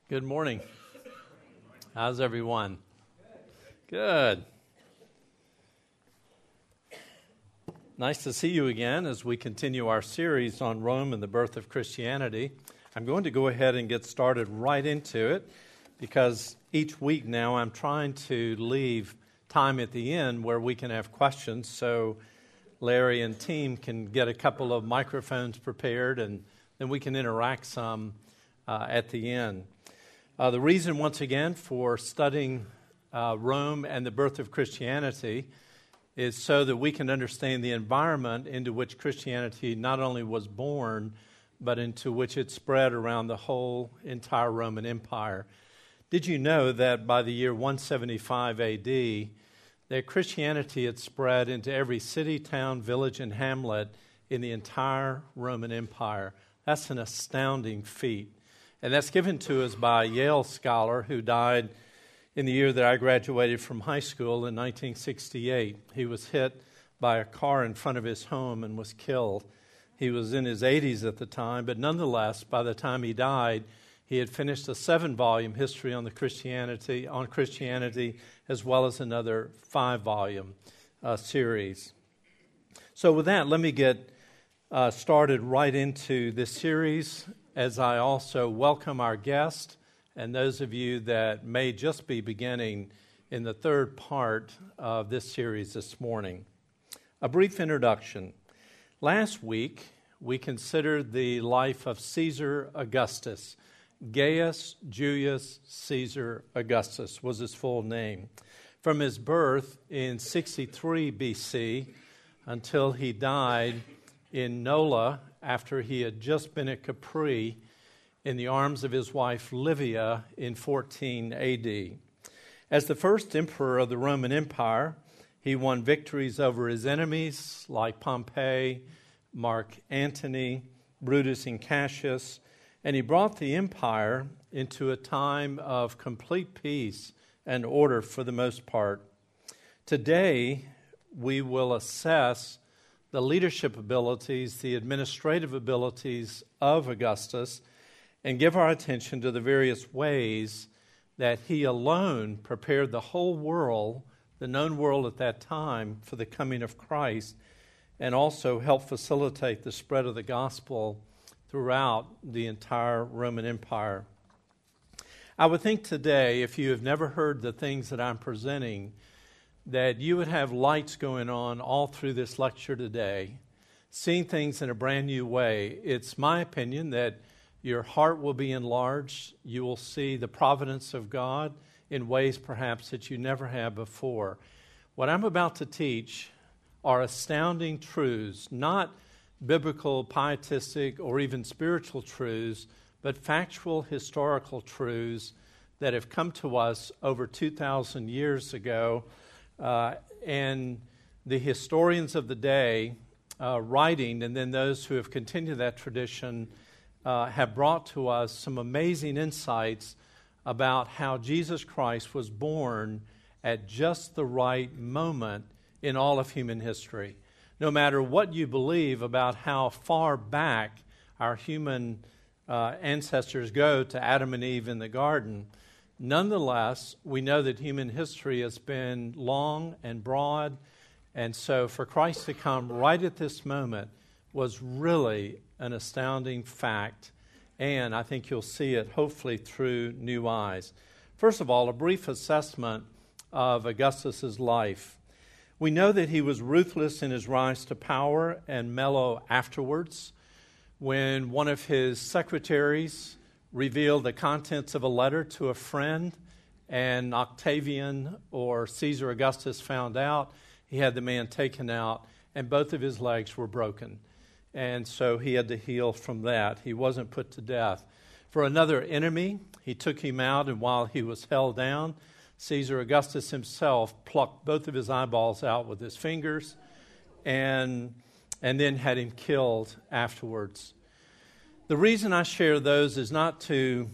Good morning. How's everyone? Good. Nice to see you again as we continue our series on Rome and the birth of Christianity. I'm going to go ahead and get started right into it because each week now I'm trying to leave time at the end where we can have questions so Larry and team can get a couple of microphones prepared and then we can interact some at the end. The reason, once again, for studying Rome and the birth of Christianity is so that we can understand the environment into which Christianity not only was born, but into which it spread around the whole entire Roman Empire. Did you know that by the year 175 A.D., that Christianity had spread into every city, town, village, and hamlet in the entire Roman Empire? That's an astounding feat. And that's given to us by a Yale scholar who died in the year that I graduated from high school in 1968. He was hit by a car in front of his home and was killed. He was in his 80s at the time, but nonetheless, by the time he died, he had finished a 7-volume history on Christianity, as well as another 5-volume series. So with that, let me get started right into this series, as I also welcome our guest and those of you that may just be beginning in the third part of this series this morning. A brief introduction. Last week, we considered the life of Caesar Augustus. Gaius Julius Caesar Augustus was his full name. From his birth in 63 BC until he died in Nola after he had just been at Capri in the arms of his wife Livia in 14 AD. As the first emperor of the Roman Empire, he won victories over his enemies like Pompey, Mark Antony, Brutus and Cassius, and he brought the empire into a time of complete peace and order for the most part. Today, we will assess the leadership abilities, the administrative abilities of Augustus, and give our attention to the various ways that he alone prepared the whole world, the known world at that time, for the coming of Christ, and also helped facilitate the spread of the gospel throughout the entire Roman Empire. I would think today, if you have never heard the things that I'm presenting, that you would have lights going on all through this lecture today, seeing things in a brand new way. It's my opinion that your heart will be enlarged. You will see the providence of God in ways perhaps that you never have before. What I'm about to teach are astounding truths, not biblical, pietistic, or even spiritual truths, but factual, historical truths that have come to us over 2,000 years ago. And the historians of the day writing, and then those who have continued that tradition, have brought to us some amazing insights about how Jesus Christ was born at just the right moment in all of human history. No matter what you believe about how far back our human ancestors go to Adam and Eve in the garden, nonetheless, we know that human history has been long and broad, and so for Christ to come right at this moment was really an astounding fact, and I think you'll see it hopefully through new eyes. First of all, a brief assessment of Augustus's life. We know that he was ruthless in his rise to power and mellow afterwards. When one of his secretaries revealed the contents of a letter to a friend, and Octavian or Caesar Augustus found out, he had the man taken out, and both of his legs were broken. And so he had to heal from that. He wasn't put to death. For another enemy, he took him out, and while he was held down, Caesar Augustus himself plucked both of his eyeballs out with his fingers and then had him killed afterwards. The reason I share those is not to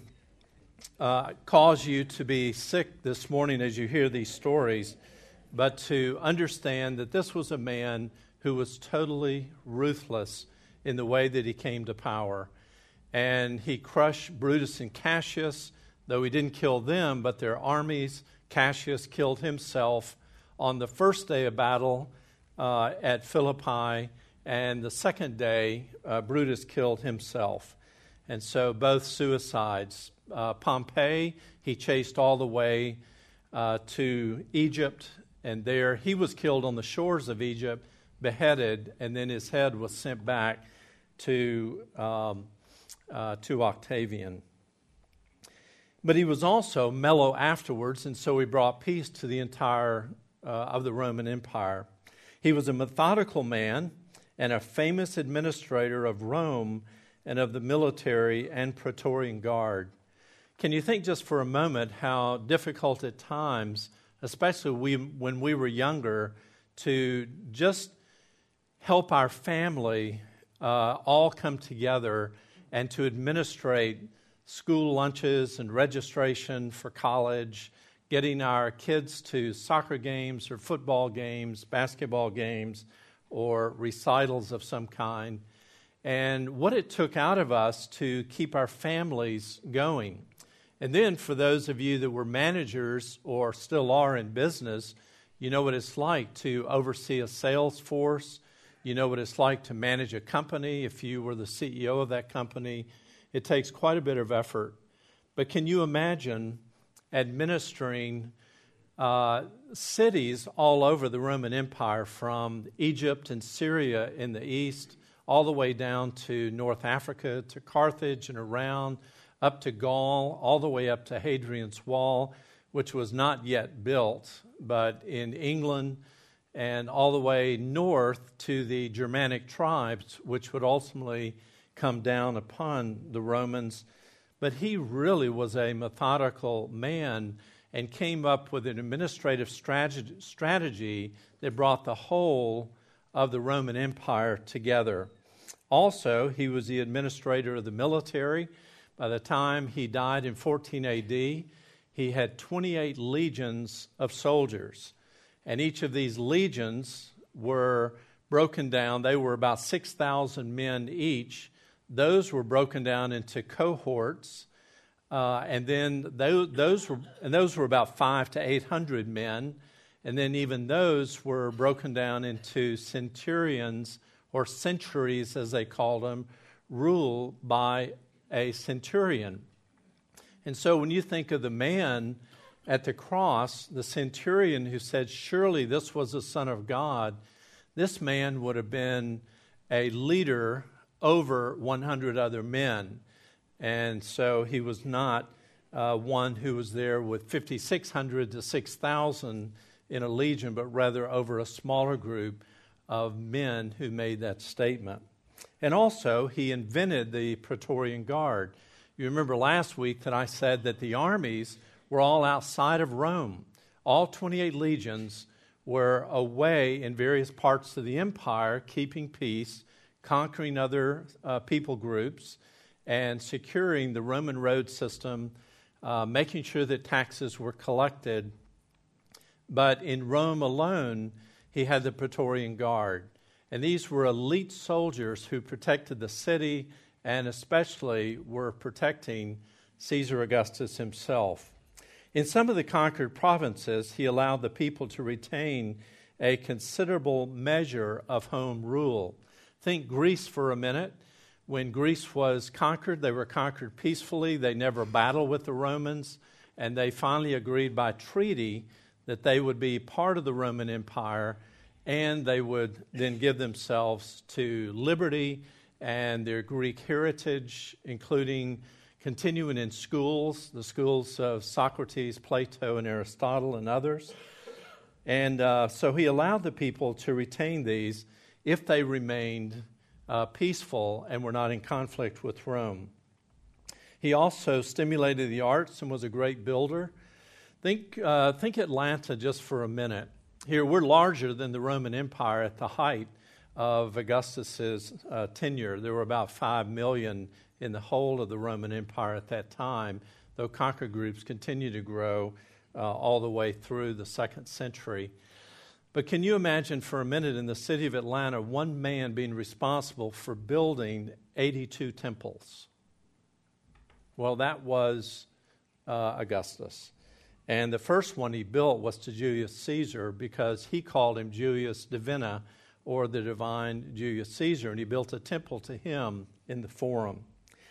cause you to be sick this morning as you hear these stories, but to understand that this was a man who was totally ruthless in the way that he came to power. And he crushed Brutus and Cassius. though he didn't kill them, but their armies. Cassius killed himself on the first day of battle at Philippi, and the second day, Brutus killed himself. And so both suicides. Pompey, he chased all the way to Egypt, and there he was killed on the shores of Egypt, beheaded, and then his head was sent back to Octavian. But he was also mellow afterwards, and so he brought peace to the entire of the Roman Empire. He was a methodical man and a famous administrator of Rome and of the military and Praetorian Guard. Can you think just for a moment how difficult at times, especially when we were younger, to just help our family all come together and to administrate school lunches and registration for college, getting our kids to soccer games or football games, basketball games, or recitals of some kind, and what it took out of us to keep our families going. And then for those of you that were managers or still are in business, you know what it's like to oversee a sales force. You know what it's like to manage a company if you were the CEO of that company. It takes quite a bit of effort. But can you imagine administering cities all over the Roman Empire, from Egypt and Syria in the east, all the way down to North Africa, to Carthage and around, up to Gaul, all the way up to Hadrian's Wall, which was not yet built, but in England, and all the way north to the Germanic tribes, which would ultimately come down upon the Romans. But he really was a methodical man and came up with an administrative strategy that brought the whole of the Roman Empire together. Also, he was the administrator of the military. By the time he died in 14 AD, he had 28 legions of soldiers. And each of these legions were broken down. They were about 6,000 men each. Those were broken down into cohorts. And then those were about 500 to 800 men. And then even those were broken down into centurions, or centuries as they called them, ruled by a centurion. And so when you think of the man at the cross, the centurion who said, surely this was the Son of God, this man would have been a leader over 100 other men. And so he was not one who was there with 5,600 to 6,000 in a legion, but rather over a smaller group of men who made that statement. And also, he invented the Praetorian Guard. You remember last week that I said that the armies were all outside of Rome. All 28 legions were away in various parts of the empire, keeping peace, conquering other people groups, and securing the Roman road system, making sure that taxes were collected. But in Rome alone, he had the Praetorian Guard. And these were elite soldiers who protected the city and especially were protecting Caesar Augustus himself. In some of the conquered provinces, he allowed the people to retain a considerable measure of home rule. Think Greece for a minute. When Greece was conquered, they were conquered peacefully. They never battled with the Romans, and they finally agreed by treaty that they would be part of the Roman Empire, and they would then give themselves to liberty and their Greek heritage, including continuing in schools, the schools of Socrates, Plato, and Aristotle, and others. And so he allowed the people to retain these if they remained peaceful and were not in conflict with Rome. He also stimulated the arts and was a great builder. Think Atlanta just for a minute. Here, we're larger than the Roman Empire at the height of Augustus's tenure. There were about 5 million in the whole of the Roman Empire at that time, though conquered groups continue to grow all the way through the 2nd century. But can you imagine for a minute in the city of Atlanta, one man being responsible for building 82 temples? Well, that was Augustus. And the first one he built was to Julius Caesar because he called him Julius Divina, or the divine Julius Caesar, and he built a temple to him in the Forum.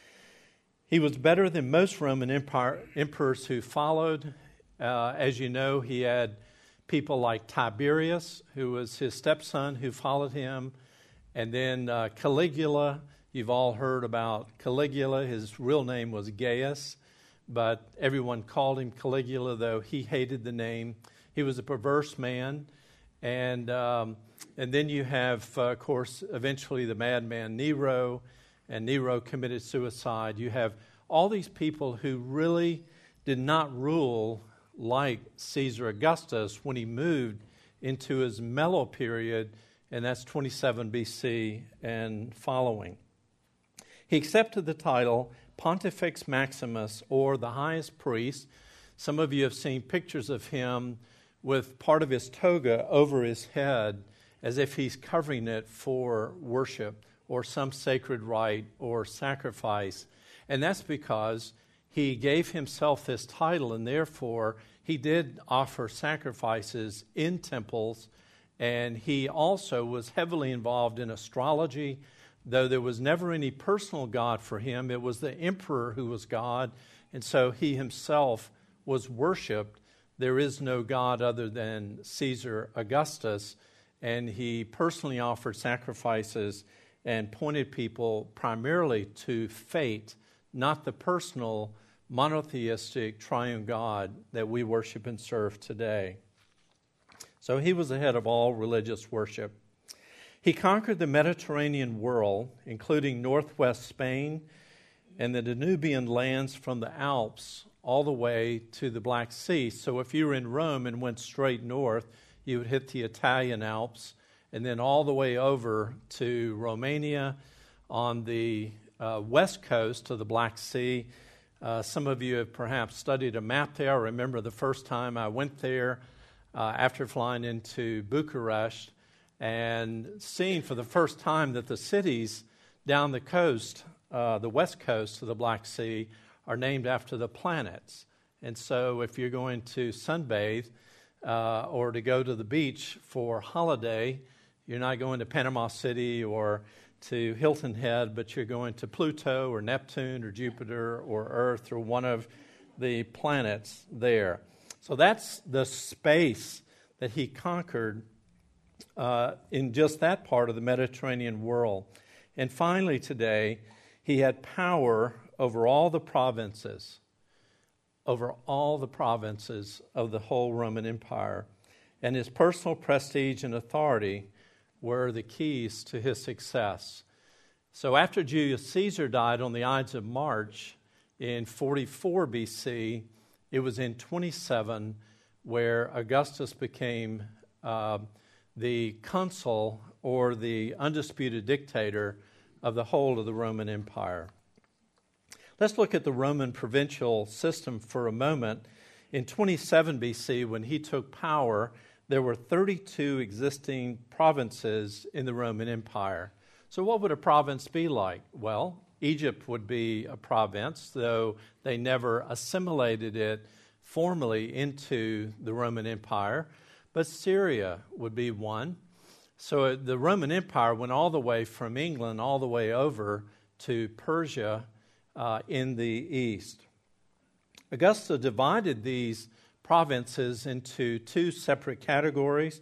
He was better than most Roman emperors who followed. As you know, he had people like Tiberius, who was his stepson, who followed him, and then Caligula. You've all heard about Caligula. His real name was Gaius, but everyone called him Caligula, though he hated the name. He was a perverse man. And then you have, of course, eventually the madman Nero, and Nero committed suicide. You have all these people who really did not rule like Caesar Augustus when he moved into his mellow period, and that's 27 BC and following. He accepted the title Pontifex Maximus, or the highest priest. Some of you have seen pictures of him with part of his toga over his head as if he's covering it for worship or some sacred rite or sacrifice. And that's because he gave himself this title, and therefore he did offer sacrifices in temples, and he also was heavily involved in astrology. Though there was never any personal God for him, it was the emperor who was God, and so he himself was worshipped. There is no God other than Caesar Augustus, and he personally offered sacrifices and pointed people primarily to fate, not the personal monotheistic triune God that we worship and serve today. So he was the head of all religious worship. He conquered the Mediterranean world, including northwest Spain and the Danubian lands from the Alps all the way to the Black Sea. So if you were in Rome and went straight north, you would hit the Italian Alps, and then all the way over to Romania on the west coast of the Black Sea. Some of you have perhaps studied a map there. I remember the first time I went there after flying into Bucharest and seeing for the first time that the cities down the coast, the west coast of the Black Sea, are named after the planets. And so if you're going to sunbathe or to go to the beach for holiday, you're not going to Panama City or to Hilton Head, but you're going to Pluto or Neptune or Jupiter or Earth or one of the planets there. So that's the space that he conquered in just that part of the Mediterranean world. And finally today, he had power over all the provinces of the whole Roman Empire. And his personal prestige and authority were the keys to his success. So after Julius Caesar died on the Ides of March in 44 BC, it was in 27 where Augustus became the consul, or the undisputed dictator of the whole of the Roman Empire. Let's look at the Roman provincial system for a moment. In 27 BC, when he took power, there were 32 existing provinces in the Roman Empire. So what would a province be like? Well, Egypt would be a province, though they never assimilated it formally into the Roman Empire. But Syria would be one. So the Roman Empire went all the way from England all the way over to Persia in the east. Augustus divided these provinces into two separate categories.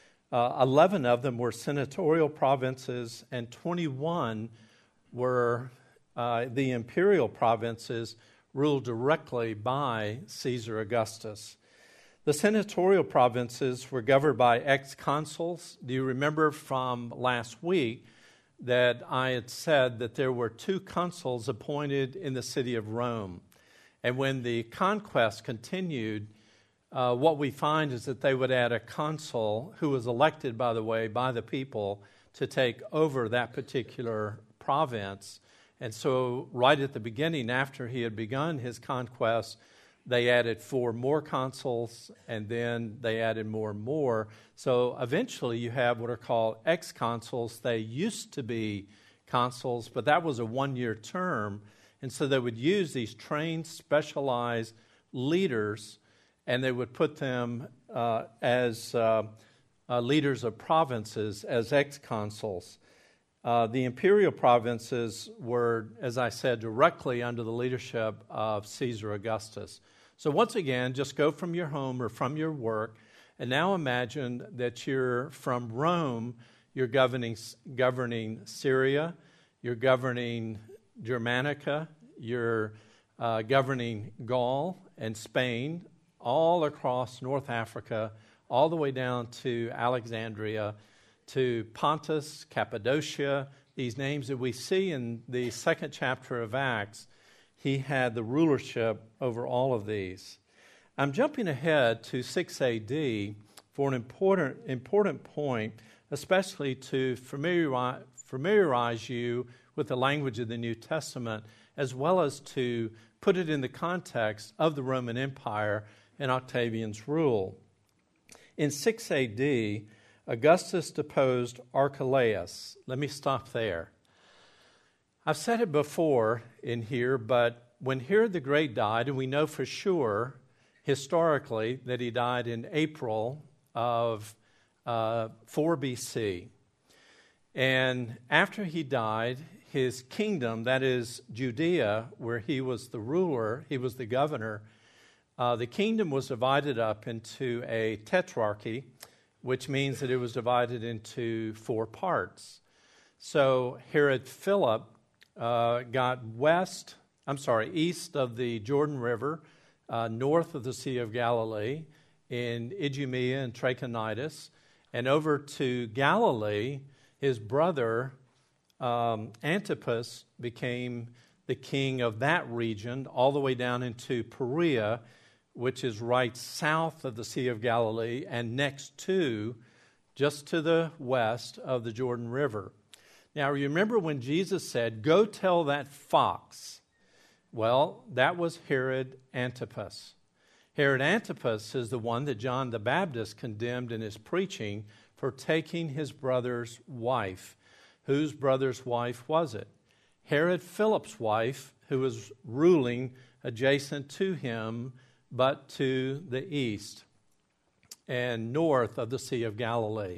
11 of them were senatorial provinces, and 21 were the imperial provinces ruled directly by Caesar Augustus. The senatorial provinces were governed by ex-consuls. Do you remember from last week that I had said that there were 2 consuls appointed in the city of Rome? And when the conquest continued, what we find is that they would add a consul who was elected, by the way, by the people to take over that particular province. And so right at the beginning, after he had begun his conquest, they added 4 more consuls, and then they added more and more. So eventually you have what are called ex-consuls. They used to be consuls, but that was a 1-year term. And so they would use these trained, specialized leaders, and they would put them as leaders of provinces, as ex-consuls. The imperial provinces were, as I said, directly under the leadership of Caesar Augustus. So once again, just go from your home or from your work, and now imagine that you're from Rome. You're governing Syria, you're governing Germanica, you're governing Gaul and Spain, all across North Africa, all the way down to Alexandria, to Pontus, Cappadocia, these names that we see in the second chapter of Acts. He had the rulership over all of these. I'm jumping ahead to 6 AD for an important point, especially to familiarize you with the language of the New Testament, as well as to put it in the context of the Roman Empire and Octavian's rule. In 6 AD, Augustus deposed Archelaus. Let me stop there. I've said it before in here, but when Herod the Great died, and we know for sure historically that he died in April of 4 BC. And after he died, his kingdom, that is Judea, where he was the ruler, he was the governor, the kingdom was divided up into a tetrarchy, which means that it was divided into 4 parts. So Herod Philip got east of the Jordan River, north of the Sea of Galilee, in Idumea and Trachonitis, and over to Galilee. His brother Antipas became the king of that region, all the way down into Perea, which is right south of the Sea of Galilee and next to, just to the west of the Jordan River. Now, remember when Jesus said, "Go tell that fox." Well, that was Herod Antipas. Herod Antipas is the one that John the Baptist condemned in his preaching for taking his brother's wife. Whose brother's wife was it? Herod Philip's wife, who was ruling adjacent to him, but to the east and north of the Sea of Galilee.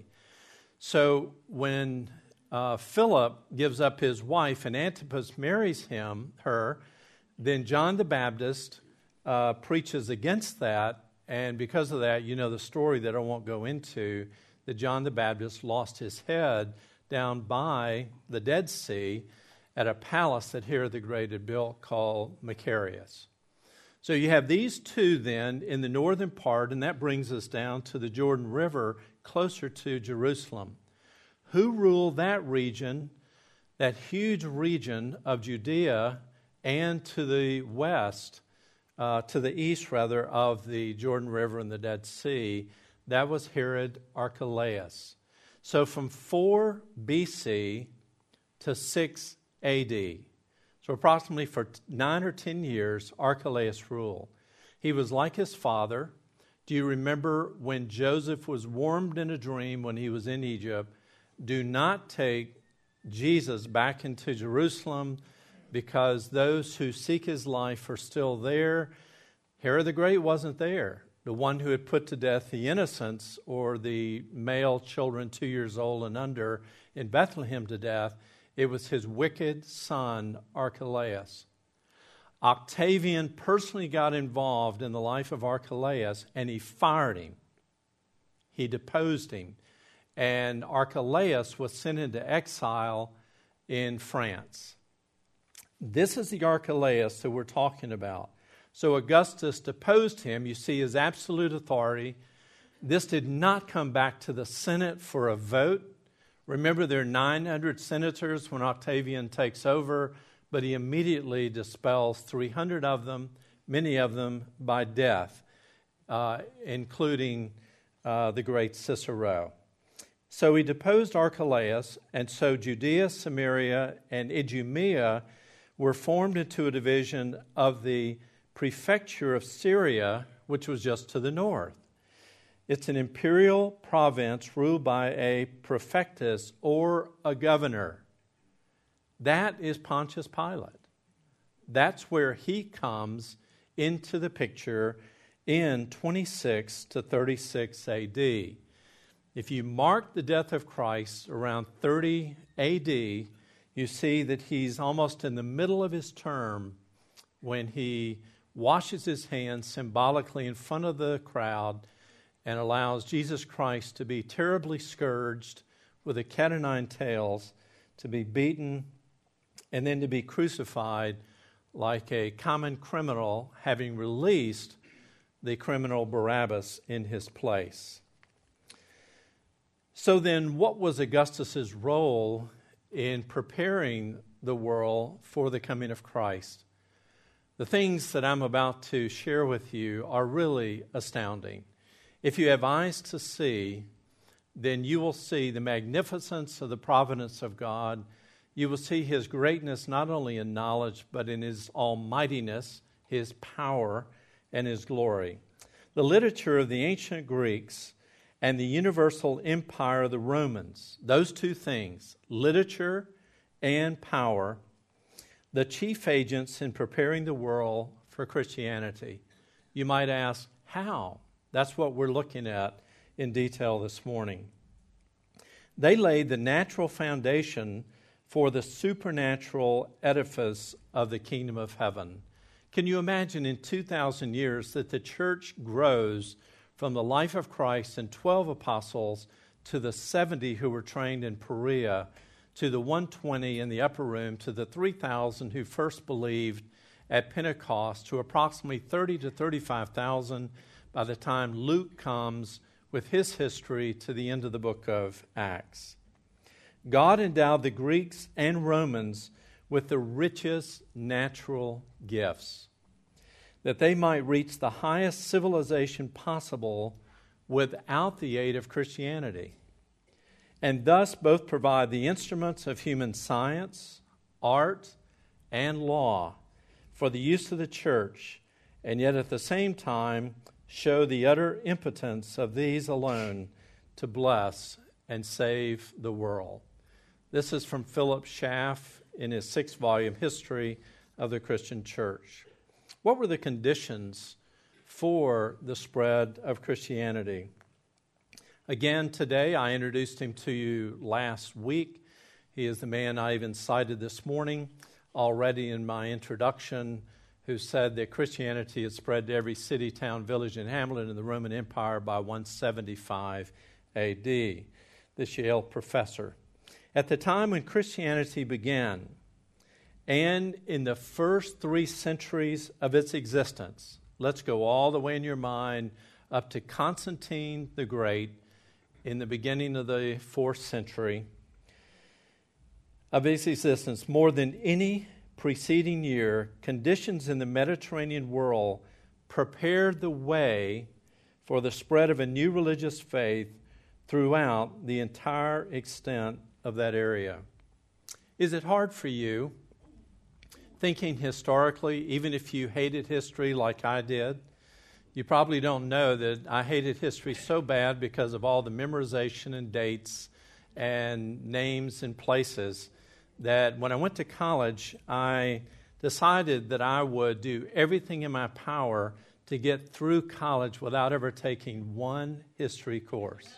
So when Philip gives up his wife and Antipas marries her, then John the Baptist preaches against that, and because of that, you know the story that I won't go into, that John the Baptist lost his head down by the Dead Sea at a palace that Herod the Great had built called Macarius. So you have these two then in the northern part, and that brings us down to the Jordan River, closer to Jerusalem. Who ruled that region, that huge region of Judea, and to the west, to the east rather, of the Jordan River and the Dead Sea? That was Herod Archelaus. So from 4 BC to 6 AD, so approximately for 9 or 10 years, Archelaus ruled. He was like his father. Do you remember when Joseph was warned in a dream when he was in Egypt, do not take Jesus back into Jerusalem because those who seek his life are still there? Herod the Great wasn't there. The one who had put to death the innocents, or the male children 2 years old and under in Bethlehem to death, it was his wicked son, Archelaus. Octavian personally got involved in the life of Archelaus, and he fired him. He deposed him. And Archelaus was sent into exile in France. This is the Archelaus that we're talking about. So Augustus deposed him. You see his absolute authority. This did not come back to the Senate for a vote. Remember, there are 900 senators when Octavian takes over, but he immediately dispels 300 of them, many of them by death, including the great Cicero. So he deposed Archelaus, and so Judea, Samaria, and Idumea were formed into a division of the prefecture of Syria, which was just to the north. It's an imperial province ruled by a prefectus, or a governor. That is Pontius Pilate. That's where he comes into the picture in 26 to 36 AD. If you mark the death of Christ around 30 AD, you see that he's almost in the middle of his term when he washes his hands symbolically in front of the crowd and allows Jesus Christ to be terribly scourged with a cat o' nine tails, to be beaten, and then to be crucified like a common criminal, having released the criminal Barabbas in his place. So then, what was Augustus's role in preparing the world for the coming of Christ? The things that I'm about to share with you are really astounding. If you have eyes to see, then you will see the magnificence of the providence of God. You will see his greatness not only in knowledge, but in his almightiness, his power, and his glory. The literature of the ancient Greeks and the universal empire of the Romans, those two things, literature and power, the chief agents in preparing the world for Christianity. You might ask, how? That's what we're looking at in detail this morning. They laid the natural foundation for the supernatural edifice of the kingdom of heaven. Can you imagine in 2,000 years that the church grows from the life of Christ and 12 apostles to the 70 who were trained in Perea, to the 120 in the upper room, to the 3,000 who first believed at Pentecost, to approximately 30 to 35,000 by the time Luke comes with his history to the end of the book of Acts. God endowed the Greeks and Romans with the richest natural gifts, that they might reach the highest civilization possible without the aid of Christianity, and thus both provide the instruments of human science, art, and law for the use of the church, and yet at the same time show the utter impotence of these alone to bless and save the world. This is from Philip Schaff in his 6-volume History of the Christian Church. What were the conditions for the spread of Christianity? Again, today, I introduced him to you last week. He is the man I even cited this morning already in my introduction, who said that Christianity had spread to every city, town, village, and hamlet in the Roman Empire by 175 AD, this Yale professor. At the time when Christianity began, and in the first 3 centuries of its existence, let's go all the way in your mind up to Constantine the Great in the beginning of the 4th century of its existence, more than any preceding year, conditions in the Mediterranean world prepared the way for the spread of a new religious faith throughout the entire extent of that area. Is it hard for you, thinking historically, even if you hated history like I did? You probably don't know that I hated history so bad because of all the memorization and dates and names and places that when I went to college, I decided that I would do everything in my power to get through college without ever taking one history course.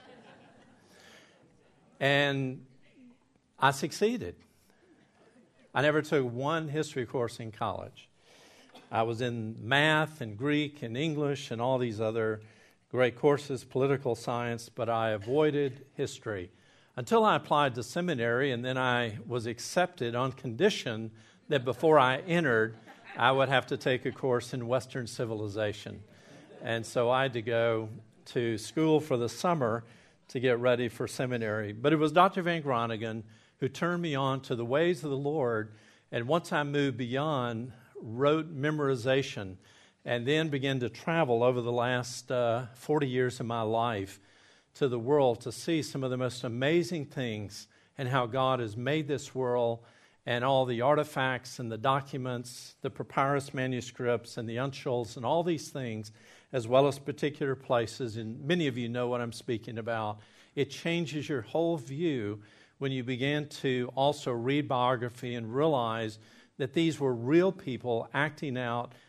And I succeeded. I never took one history course in college. I was in math and Greek and English and all these other great courses, political science, but I avoided history until I applied to seminary, and then I was accepted on condition that before I entered, I would have to take a course in Western civilization. And so I had to go to school for the summer to get ready for seminary. But it was Dr. Van Groningen who turned me on to the ways of the Lord, and once I moved beyond rote memorization and then began to travel over the last 40 years of my life to the world to see some of the most amazing things and how God has made this world and all the artifacts and the documents, the papyrus manuscripts and the uncials and all these things, as well as particular places, and many of you know what I'm speaking about. It changes your whole view when you begin to also read biography and realize that these were real people acting out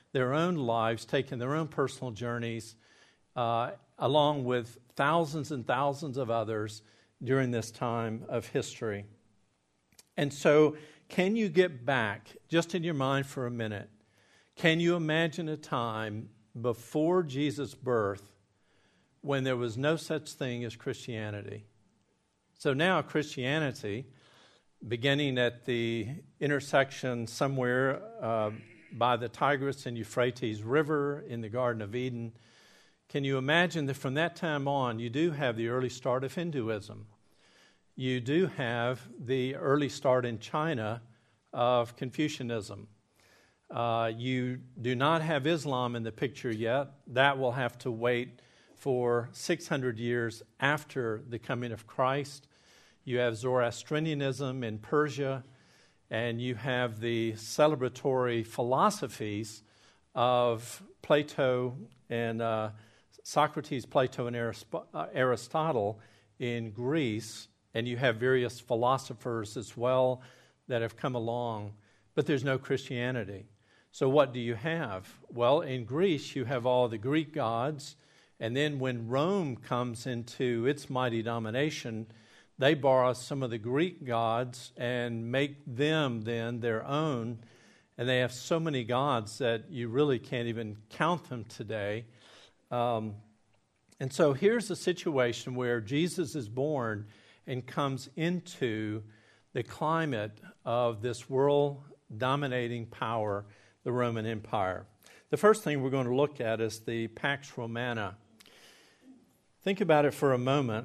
their own lives, taking their own personal journeys, along with thousands and thousands of others during this time of history. And so, can you get back, just in your mind for a minute, can you imagine a time before Jesus' birth when there was no such thing as Christianity? So now Christianity, beginning at the intersection somewhere by the Tigris and Euphrates River in the Garden of Eden, can you imagine that from that time on you do have the early start of Hinduism? You do have the early start in China of Confucianism. You do not have Islam in the picture yet. That will have to wait for 600 years after the coming of Christ. You have Zoroastrianism in Persia, and you have the celebratory philosophies of Plato and Socrates, Plato, and Aristotle in Greece, and you have various philosophers as well that have come along, but there's no Christianity. So what do you have? Well, in Greece, you have all the Greek gods, and then when Rome comes into its mighty domination, they borrow some of the Greek gods and make them then their own, and they have so many gods that you really can't even count them today. And so here's a situation where Jesus is born and comes into the climate of this world-dominating power, the Roman Empire. The first thing we're going to look at is the Pax Romana. Think about it for a moment.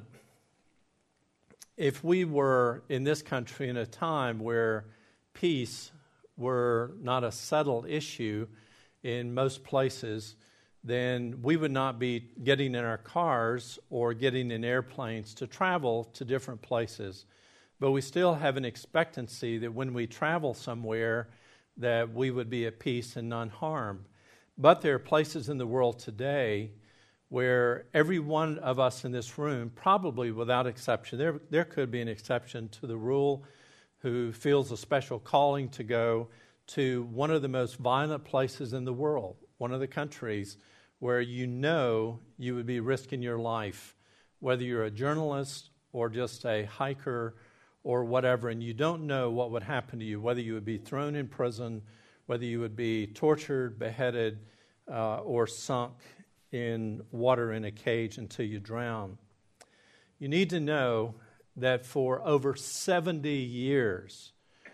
If we were in this country in a time where peace were not a settled issue in most places, then we would not be getting in our cars or getting in airplanes to travel to different places. But we still have an expectancy that when we travel somewhere that we would be at peace and unharmed. But there are places in the world today where every one of us in this room, probably without exception, there could be an exception to the rule, who feels a special calling to go to one of the most violent places in the world, one of the countries where you know you would be risking your life, whether you're a journalist or just a hiker or whatever, and you don't know what would happen to you, whether you would be thrown in prison, whether you would be tortured, beheaded, or sunk in water in a cage until you drown. You need to know that for over 70 years,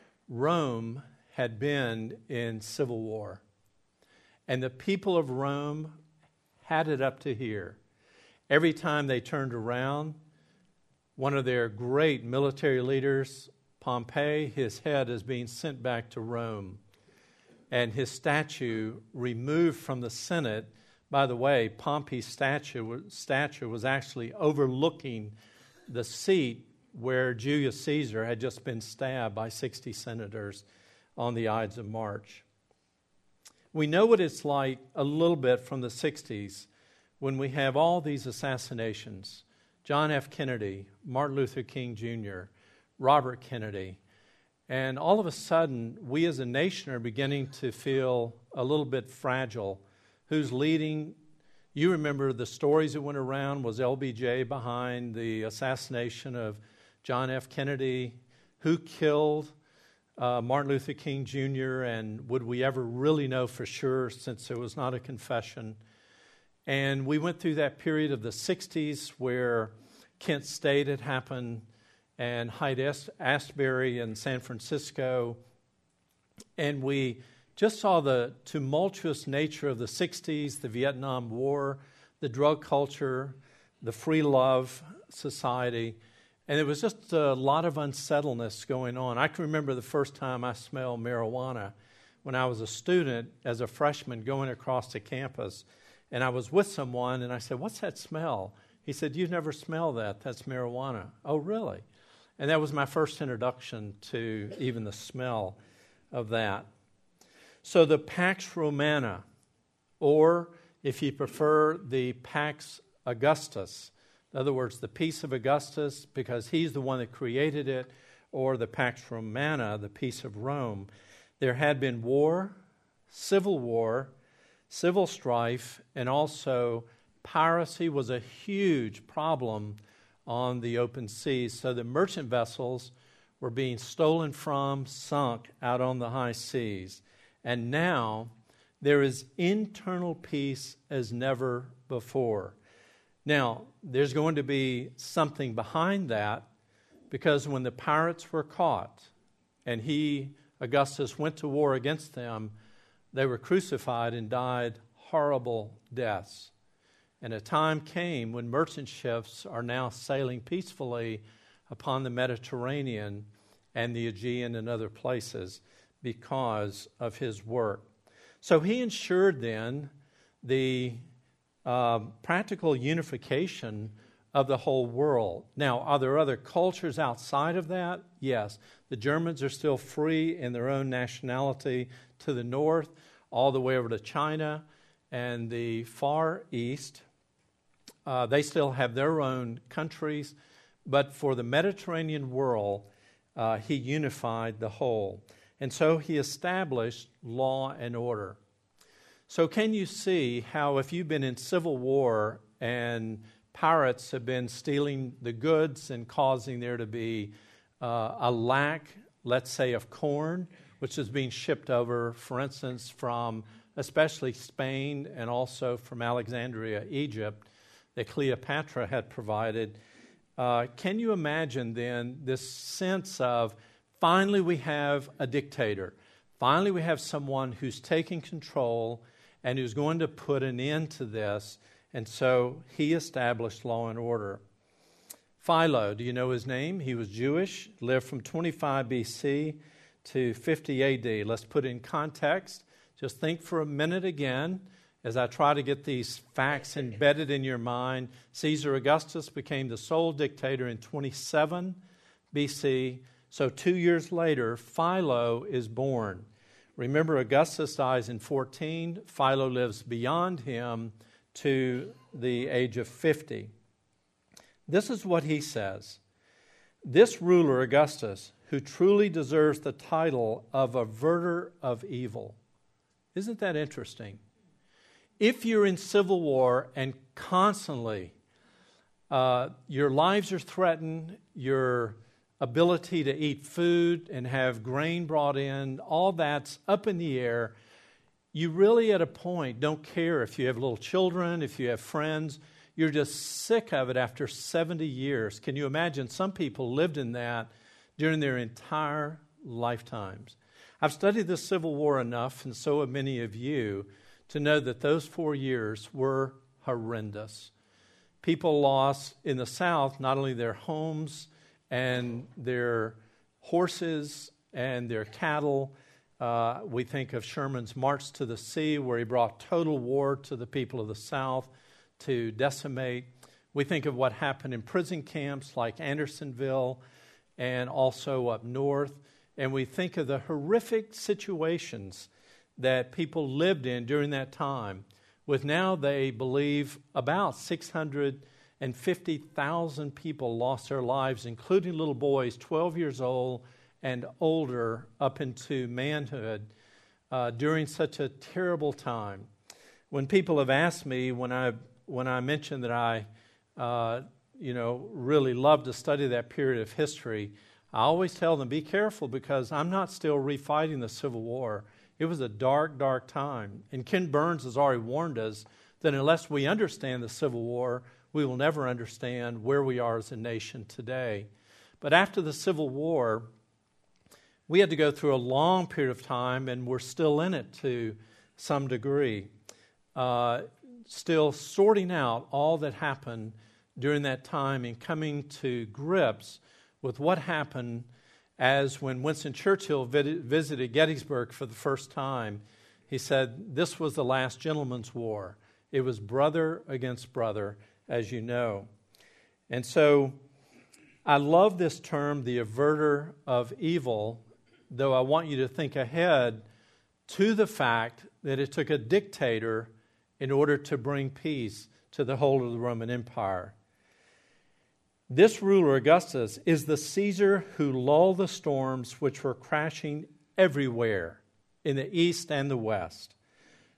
Rome had been in civil war. And the people of Rome had it up to here. Every time they turned around, one of their great military leaders, Pompey, his head is being sent back to Rome. And his statue removed from the Senate. By the way, Pompey's statue was actually overlooking the seat where Julius Caesar had just been stabbed by 60 senators on the Ides of March. We know what it's like a little bit from the 60s when we have all these assassinations. John F. Kennedy, Martin Luther King Jr., Robert Kennedy. And all of a sudden, we as a nation are beginning to feel a little bit fragile. Who's leading? You remember the stories that went around. Was LBJ behind the assassination of John F. Kennedy? Who killed Martin Luther King Jr.? And would we ever really know for sure, since there was not a confession? And we went through that period of the 60s where Kent State had happened and Hyde-Asbury in San Francisco. And we just saw the tumultuous nature of the 60s, the Vietnam War, the drug culture, the free love society. And there was just a lot of unsettledness going on. I can remember the first time I smelled marijuana when I was a student as a freshman going across the campus. And I was with someone, and I said, "What's that smell?" He said, "You've never smelled that. That's marijuana." "Oh, really?" And that was my first introduction to even the smell of that. So the Pax Romana, or if you prefer, the Pax Augustus, in other words, the peace of Augustus, because he's the one that created it, or the Pax Romana, the peace of Rome. There had been war, civil war, civil strife, and also piracy was a huge problem on the open seas. So the merchant vessels were being stolen from, sunk out on the high seas. And now there is internal peace as never before. Now, there's going to be something behind that, because when the pirates were caught and Augustus, went to war against them, they were crucified and died horrible deaths. And a time came when merchant ships are now sailing peacefully upon the Mediterranean and the Aegean and other places because of his work. So he ensured then the practical unification of the whole world. Now, are there other cultures outside of that? Yes. The Germans are still free in their own nationality to the north, all the way over to China and the Far East. They still have their own countries, but for the Mediterranean world, he unified the whole. And so he established law and order. So can you see how, if you've been in civil war and pirates have been stealing the goods and causing there to be a lack, let's say, of corn, which is being shipped over, for instance, from especially Spain and also from Alexandria, Egypt, that Cleopatra had provided. Can you imagine then this sense of, finally we have a dictator. Finally we have someone who's taking control and who's going to put an end to this. And so he established law and order. Philo, do you know his name? He was Jewish, lived from 25 BC to 50 AD. Let's put it in context. Just think for a minute again as I try to get these facts embedded in your mind. Caesar Augustus became the sole dictator in 27 BC. So 2 years later, Philo is born. Remember, Augustus dies in 14. Philo lives beyond him to the age of 50. This is what he says. This ruler, Augustus, who truly deserves the title of averter of evil. Isn't that interesting? If you're in civil war and constantly your lives are threatened, your ability to eat food and have grain brought in, all that's up in the air, you really at a point don't care if you have little children, if you have friends. You're just sick of it after 70 years. Can you imagine? Some people lived in that during their entire lifetimes. I've studied the Civil War enough, and so have many of you, to know that those 4 years were horrendous. People lost in the South not only their homes and their horses and their cattle. We think of Sherman's March to the Sea, where he brought total war to the people of the South to decimate. We think of what happened in prison camps like Andersonville and also up north. And we think of the horrific situations that people lived in during that time, with now they believe about 650,000 people lost their lives, including little boys 12 years old and older up into manhood during such a terrible time. When people have asked me, when I mentioned that I really love to study that period of history, I always tell them, be careful, because I'm not still refighting the Civil War. It was a dark, dark time. And Ken Burns has already warned us that unless we understand the Civil War, we will never understand where we are as a nation today. But after the Civil War, we had to go through a long period of time, and we're still in it to some degree, still sorting out all that happened during that time and coming to grips with what happened as when Winston Churchill visited Gettysburg for the first time. He said, this was the last gentleman's war. It was brother against brother, as you know. And so I love this term, the averter of evil, though I want you to think ahead to the fact that it took a dictator in order to bring peace to the whole of the Roman Empire. This ruler, Augustus, is the Caesar who lulled the storms which were crashing everywhere in the east and the west.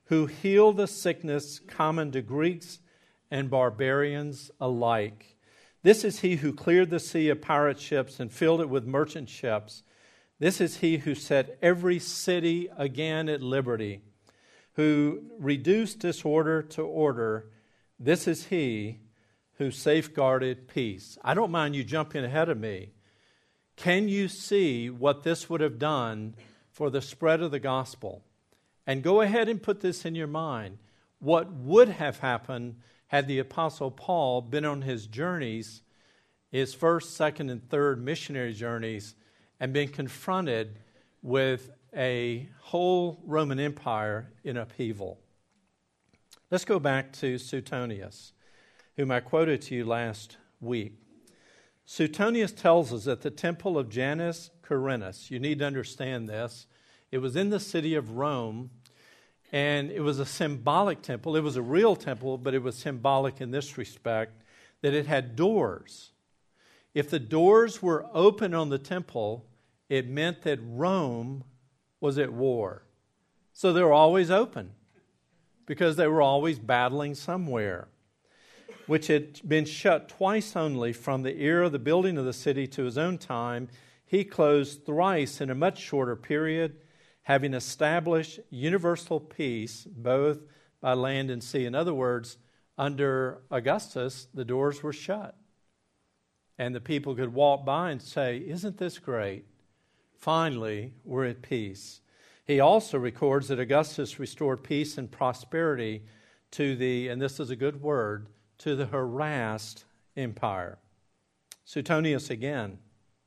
who healed the sickness common to Greeks and barbarians alike. This is he who cleared the sea of pirate ships and filled it with merchant ships. This is he who set every city again at liberty, who reduced disorder to order. This is he who safeguarded peace. I don't mind you jumping ahead of me. Can you see what this would have done for the spread of the gospel? And go ahead and put this in your mind. What would have happened had the Apostle Paul been on his journeys, his first, second, and third missionary journeys, and been confronted with a whole Roman Empire in upheaval? Let's go back to Suetonius, whom I quoted to you last week. Suetonius tells us that the temple of Janus Quirinus, you need to understand this, it was in the city of Rome, and it was a symbolic temple. It was a real temple, but it was symbolic in this respect, that it had doors. If the doors were open on the temple, it meant that Rome was at war. So they were always open, because they were always battling somewhere, which had been shut twice only from the era of the building of the city to his own time. He closed thrice in a much shorter period, having established universal peace both by land and sea. In other words, under Augustus, the doors were shut. And the people could walk by and say, "Isn't this great? Finally, we're at peace." He also records that Augustus restored peace and prosperity to the, and this is a good word, to the harassed empire. Suetonius again.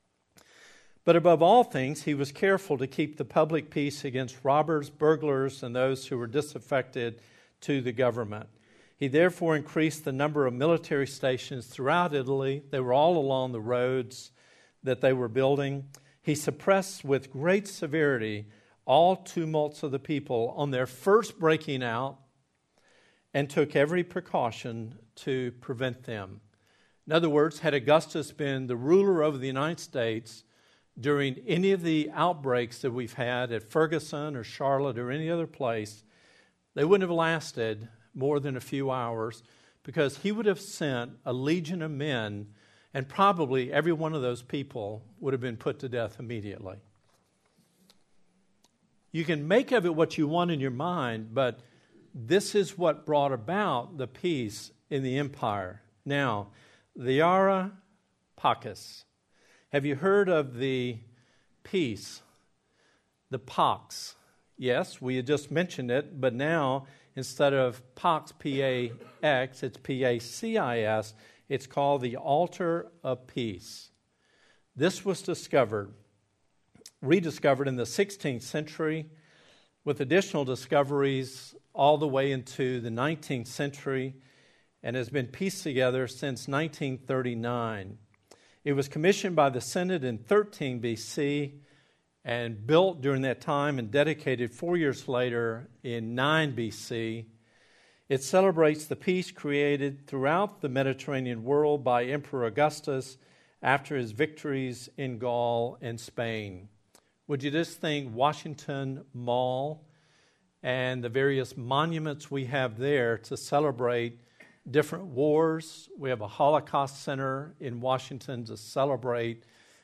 But above all things, he was careful to keep the public peace against robbers, burglars, and those who were disaffected to the government. He therefore increased the number of military stations throughout Italy. They were all along the roads that they were building. He suppressed with great severity all tumults of the people on their first breaking out and took every precaution to prevent them. In other words, had Augustus been the ruler over the United States during any of the outbreaks that we've had at Ferguson or Charlotte or any other place, they wouldn't have lasted more than a few hours, because he would have sent a legion of men, and probably every one of those people would have been put to death immediately. You can make of it what you want in your mind, but this is what brought about the peace in the empire. Now, the Ara Pacis. Have you heard of the peace, the Pax? Yes, we had just mentioned it, but now instead of Pax, P-A-X, it's P-A-C-I-S. It's called the Altar of Peace. This was rediscovered in the 16th century, with additional discoveries all the way into the 19th century, and has been pieced together since 1939. It was commissioned by the Senate in 13 BC and built during that time and dedicated 4 years later in 9 BC. It celebrates the peace created throughout the Mediterranean world by Emperor Augustus after his victories in Gaul and Spain. Would you just think Washington Mall and the various monuments we have there to celebrate different wars. We have a Holocaust Center in Washington to celebrate,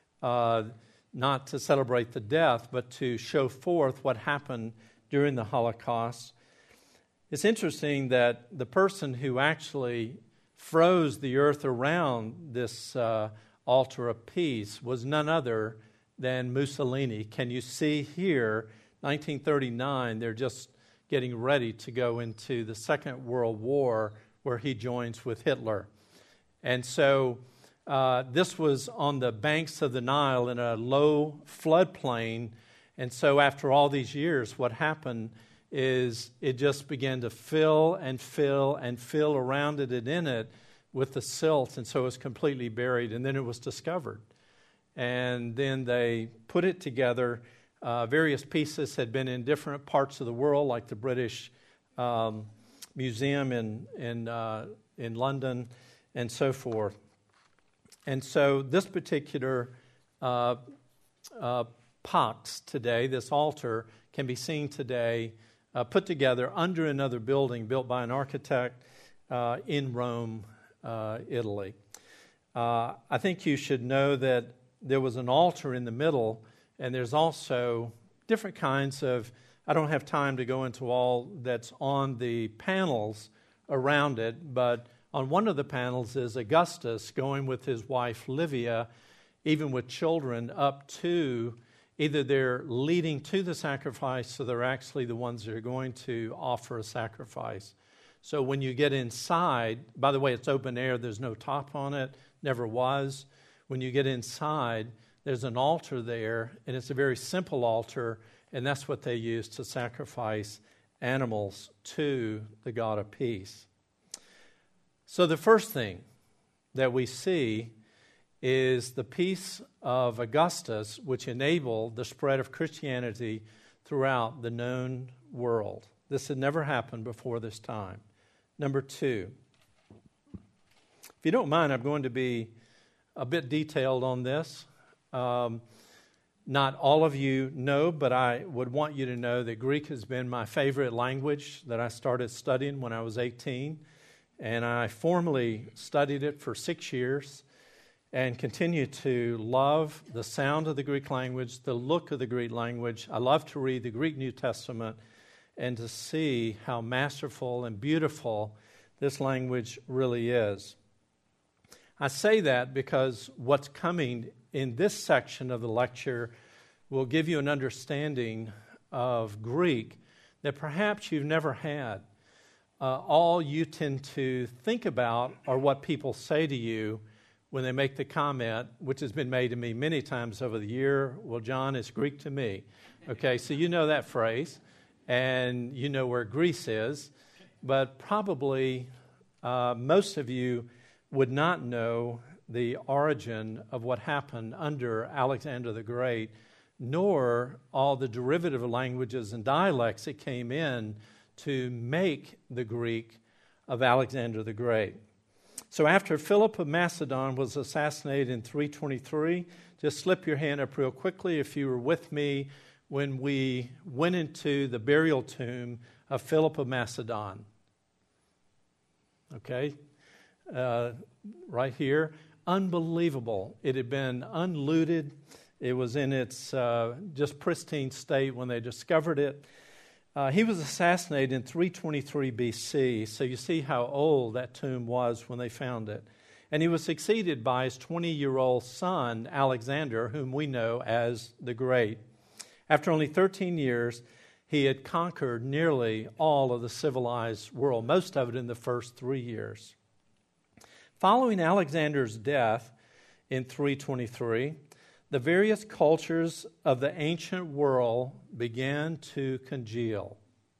not to celebrate the death, but to show forth what happened during the Holocaust. It's interesting that the person who actually froze the earth around this altar of peace was none other than Mussolini. Can you see here, 1939, they're just getting ready to go into the Second World War, where he joins with Hitler. And so this was on the banks of the Nile in a low floodplain. And so after all these years, what happened is it just began to fill and fill and fill around it and in it with the silt. And so it was completely buried. And then it was discovered. And then they put it together. Various pieces had been in different parts of the world, like the British Museum in London, and so forth. And so this particular Pax today, this altar, can be seen today put together under another building built by an architect in Rome, Italy. I think you should know that there was an altar in the middle, and there's also different kinds of, I don't have time to go into all that's on the panels around it, but on one of the panels is Augustus going with his wife Livia, even with children, up to either they're leading to the sacrifice, or they're actually the ones that are going to offer a sacrifice. So when you get inside, by the way, it's open air, there's no top on it, never was. When you get inside, there's an altar there, and it's a very simple altar, and that's what they use to sacrifice animals to the God of peace. So the first thing that we see is the peace of Augustus, which enabled the spread of Christianity throughout the known world. This had never happened before this time. Number two, if you don't mind, I'm going to be a bit detailed on this. Not all of you know, but I would want you to know that Greek has been my favorite language that I started studying when I was 18. And I formally studied it for 6 years and continue to love the sound of the Greek language, the look of the Greek language. I love to read the Greek New Testament and to see how masterful and beautiful this language really is. I say that because what's coming in this section of the lecture will give you an understanding of Greek that perhaps you've never had. All you tend to think about are what people say to you when they make the comment, which has been made to me many times over the year, well, John, it's Greek to me. Okay, so you know that phrase, and you know where Greece is, but probably most of you would not know the origin of what happened under Alexander the Great, nor all the derivative languages and dialects that came in to make the Greek of Alexander the Great. So after Philip of Macedon was assassinated in 323, just slip your hand up real quickly if you were with me when we went into the burial tomb of Philip of Macedon. Okay, right here. Unbelievable. It had been unlooted. It was in its just pristine state when they discovered it. He was assassinated in 323 BC, so you see how old that tomb was when they found it. And he was succeeded by his 20-year-old son, Alexander, whom we know as the Great. After only 13 years, he had conquered nearly all of the civilized world, most of it in the first 3 years. Following Alexander's death in 323, the various cultures of the ancient world began to congeal.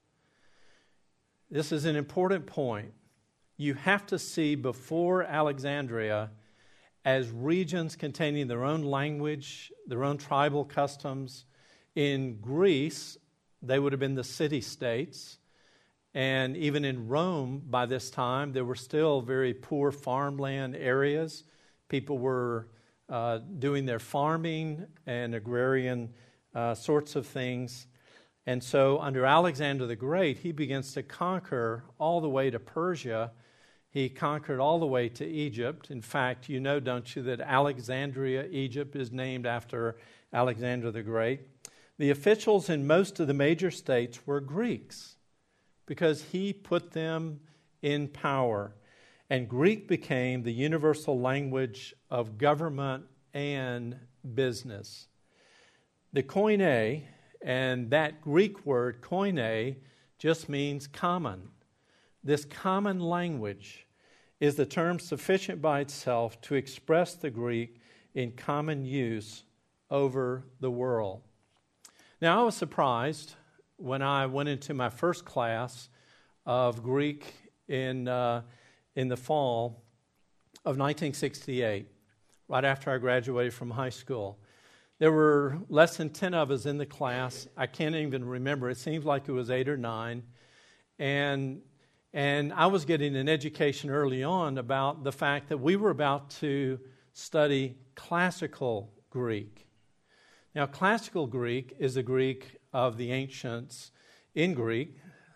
This is an important point. You have to see before Alexandria as regions containing their own language, their own tribal customs. In Greece, they would have been the city-states. And even in Rome, by this time, there were still very poor farmland areas. People were doing their farming and agrarian sorts of things. And so under Alexander the Great, he begins to conquer all the way to Persia. He conquered all the way to Egypt. In fact, you know, don't you, that Alexandria, Egypt, is named after Alexander the Great. The officials in most of the major states were Greeks because he put them in power. And Greek became the universal language of government and business. The koine, and that Greek word koine just means common. This common language is the term sufficient by itself to express the Greek in common use over the world. Now, I was surprised when I went into my first class of Greek in the fall of 1968, right after I graduated from high school. There were less than 10 of us in the class. I can't even remember. It seems like it was 8 or 9. And I was getting an education early on about the fact that we were about to study classical Greek. Now, classical Greek is the Greek of the ancients in Greek,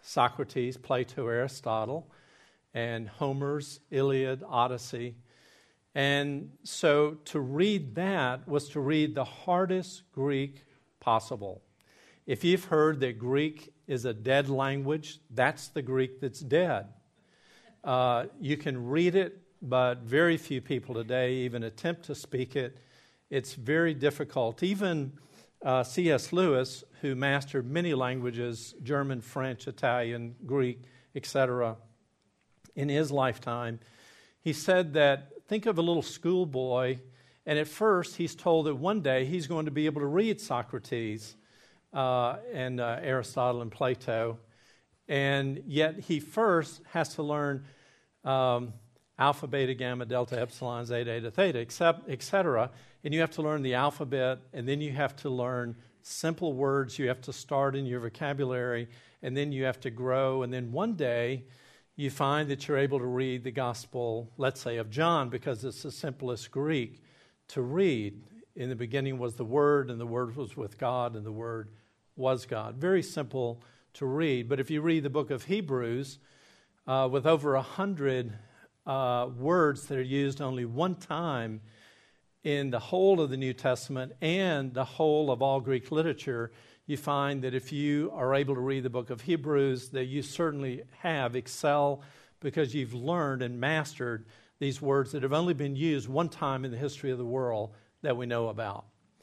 Socrates, Plato, Aristotle, and Homer's Iliad, Odyssey. And so to read that was to read the hardest Greek possible. If you've heard that Greek is a dead language, that's the Greek that's dead. You can read it, but very few people today even attempt to speak it. It's very difficult. Even C.S. Lewis, who mastered many languages, German, French, Italian, Greek, etc., in his lifetime, he said that, think of a little schoolboy, and at first he's told that one day he's going to be able to read Socrates and Aristotle and Plato, and yet he first has to learn alpha, beta, gamma, delta, epsilon, zeta, eta, theta, etc., and you have to learn the alphabet, and then you have to learn simple words. You have to start in your vocabulary, and then you have to grow, and then one day you find that you're able to read the Gospel, let's say, of John, because it's the simplest Greek to read. In the beginning was the Word, and the Word was with God, and the Word was God. Very simple to read. But if you read the book of Hebrews, with over 100 words that are used only one time in the whole of the New Testament and the whole of all Greek literature, you find that if you are able to read the book of Hebrews, that you certainly excel, because you've learned and mastered these words that have only been used one time in the history of the world that we know about.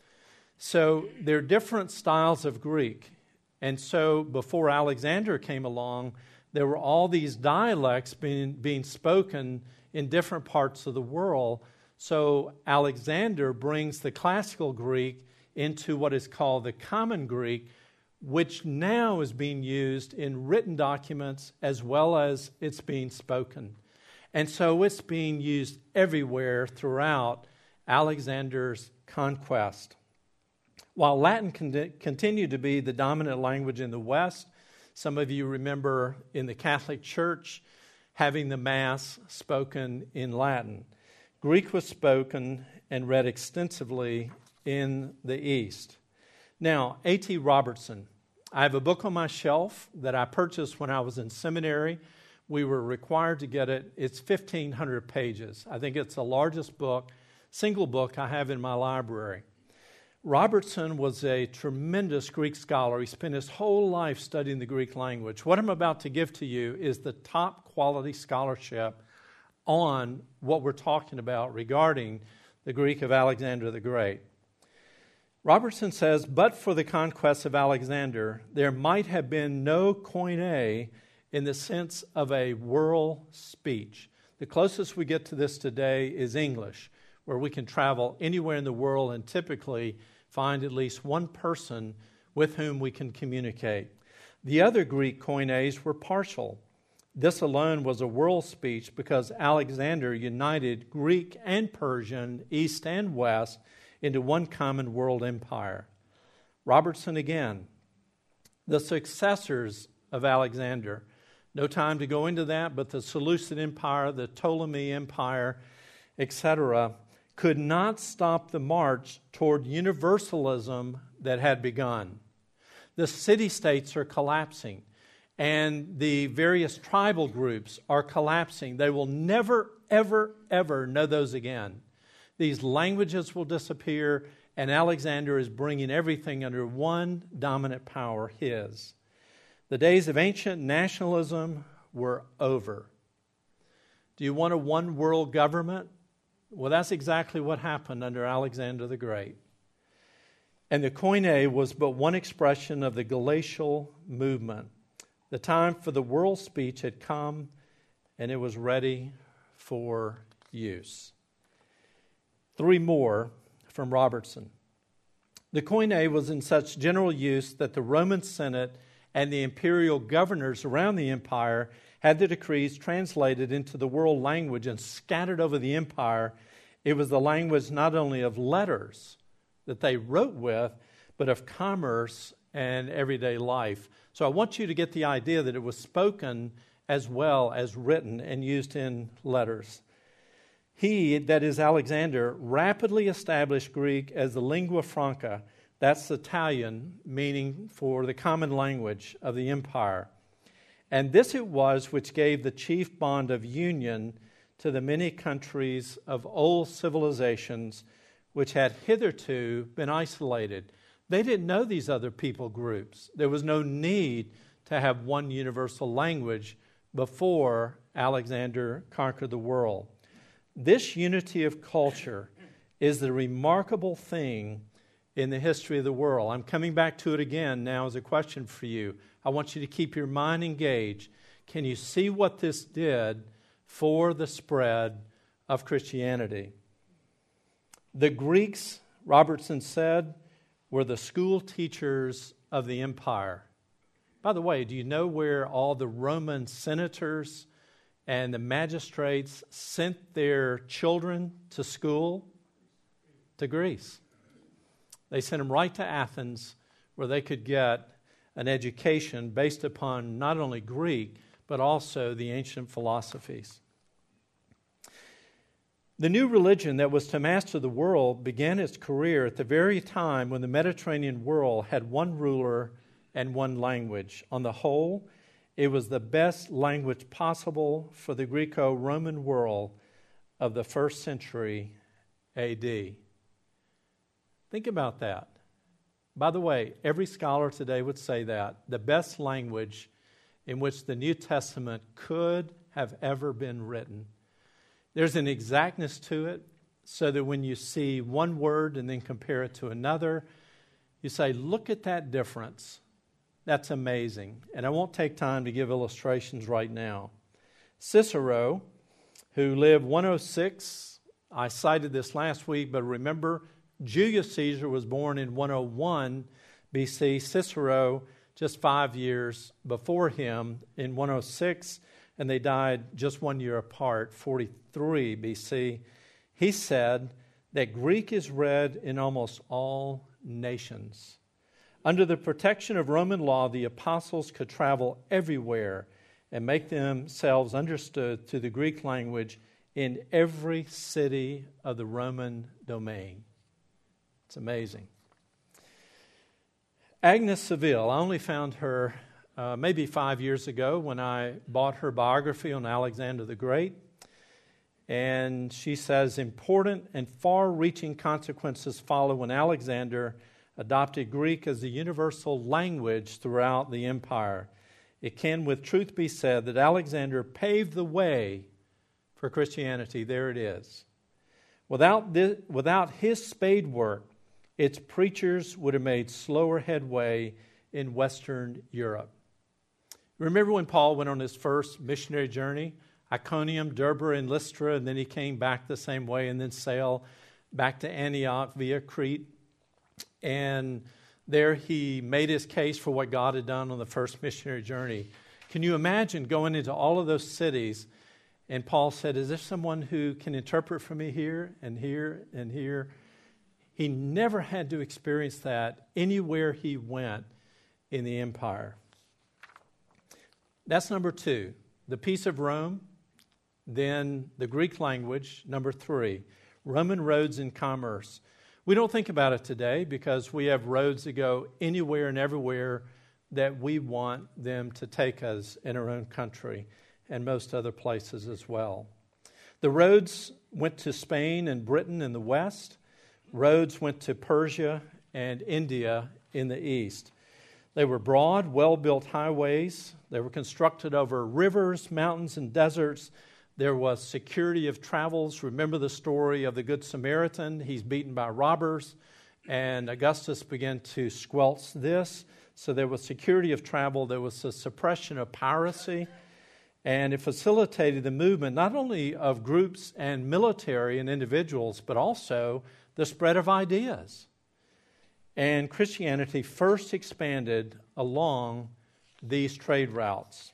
So there are different styles of Greek. And so before Alexander came along, there were all these dialects being spoken in different parts of the world. So Alexander brings the classical Greek into what is called the Common Greek, which now is being used in written documents as well as it's being spoken. And so it's being used everywhere throughout Alexander's conquest. While Latin continued to be the dominant language in the West, some of you remember in the Catholic Church having the Mass spoken in Latin. Greek was spoken and read extensively in the East. Now, A.T. Robertson. I have a book on my shelf that I purchased when I was in seminary. We were required to get it. It's 1,500 pages. I think it's the largest book, single book I have in my library. Robertson was a tremendous Greek scholar. He spent his whole life studying the Greek language. What I'm about to give to you is the top quality scholarship on what we're talking about regarding the Greek of Alexander the Great. Robertson says, but for the conquest of Alexander, there might have been no Koine in the sense of a world speech. The closest we get to this today is English, where we can travel anywhere in the world and typically find at least one person with whom we can communicate. The other Greek Koines were partial. This alone was a world speech because Alexander united Greek and Persian, East and West, into one common world empire. Robertson again, the successors of Alexander. No time to go into that, but the Seleucid Empire, the Ptolemy Empire, etc., could not stop the march toward universalism that had begun. The city-states are collapsing, and the various tribal groups are collapsing. They will never, ever, ever know those again. These languages will disappear, and Alexander is bringing everything under one dominant power, his. The days of ancient nationalism were over. Do you want a one-world government? Well, that's exactly what happened under Alexander the Great. And the Koine was but one expression of the glacial movement. The time for the world speech had come, and it was ready for use. 3 more from Robertson. The Koine was in such general use that the Roman Senate and the imperial governors around the empire had the decrees translated into the world language and scattered over the empire. It was the language not only of letters that they wrote with, but of commerce and everyday life. So I want you to get the idea that it was spoken as well as written and used in letters. He, that is Alexander, rapidly established Greek as the lingua franca. That's Italian, meaning for the common language of the empire. And this it was which gave the chief bond of union to the many countries of old civilizations which had hitherto been isolated. They didn't know these other people groups. There was no need to have one universal language before Alexander conquered the world. This unity of culture is the remarkable thing in the history of the world. I'm coming back to it again now as a question for you. I want you to keep your mind engaged. Can you see what this did for the spread of Christianity? The Greeks, Robertson said, were the school teachers of the empire. By the way, do you know where all the Roman senators and the magistrates sent their children to school? To Greece. They sent them right to Athens, where they could get an education based upon not only Greek, but also the ancient philosophies. The new religion that was to master the world began its career at the very time when the Mediterranean world had one ruler and one language. On the whole, it was the best language possible for the Greco-Roman world of the first century A.D. Think about that. By the way, every scholar today would say that the best language in which the New Testament could have ever been written. There's an exactness to it, so that when you see one word and then compare it to another, you say, look at that difference. That's amazing. And I won't take time to give illustrations right now. Cicero, who lived 106, I cited this last week, but remember, Julius Caesar was born in 101 BC. Cicero, just 5 years before him, in 106, and they died just 1 year apart, 43 BC. He said that Greek is read in almost all nations. Under the protection of Roman law, the apostles could travel everywhere and make themselves understood through the Greek language in every city of the Roman domain. It's amazing. Agnes Seville, I only found her maybe 5 years ago when I bought her biography on Alexander the Great. And she says, important and far-reaching consequences follow when Alexander adopted Greek as the universal language throughout the empire. It can with truth be said that Alexander paved the way for Christianity. There it is. Without his spade work, its preachers would have made slower headway in Western Europe. Remember when Paul went on his first missionary journey? Iconium, Derbe, and Lystra, and then he came back the same way and then sailed back to Antioch via Crete. And there he made his case for what God had done on the first missionary journey. Can you imagine going into all of those cities? And Paul said, is there someone who can interpret for me here and here and here? He never had to experience that anywhere he went in the empire. That's number 2, the peace of Rome. Then the Greek language, number 3, Roman roads and commerce. We don't think about it today because we have roads that go anywhere and everywhere that we want them to take us in our own country and most other places as well. The roads went to Spain and Britain in the west. Roads went to Persia and India in the east. They were broad, well-built highways. They were constructed over rivers, mountains, and deserts. There was security of travels. Remember the story of the Good Samaritan. He's beaten by robbers, and Augustus began to squelch this. So there was security of travel. There was a suppression of piracy, and it facilitated the movement not only of groups and military and individuals, but also the spread of ideas. And Christianity first expanded along these trade routes.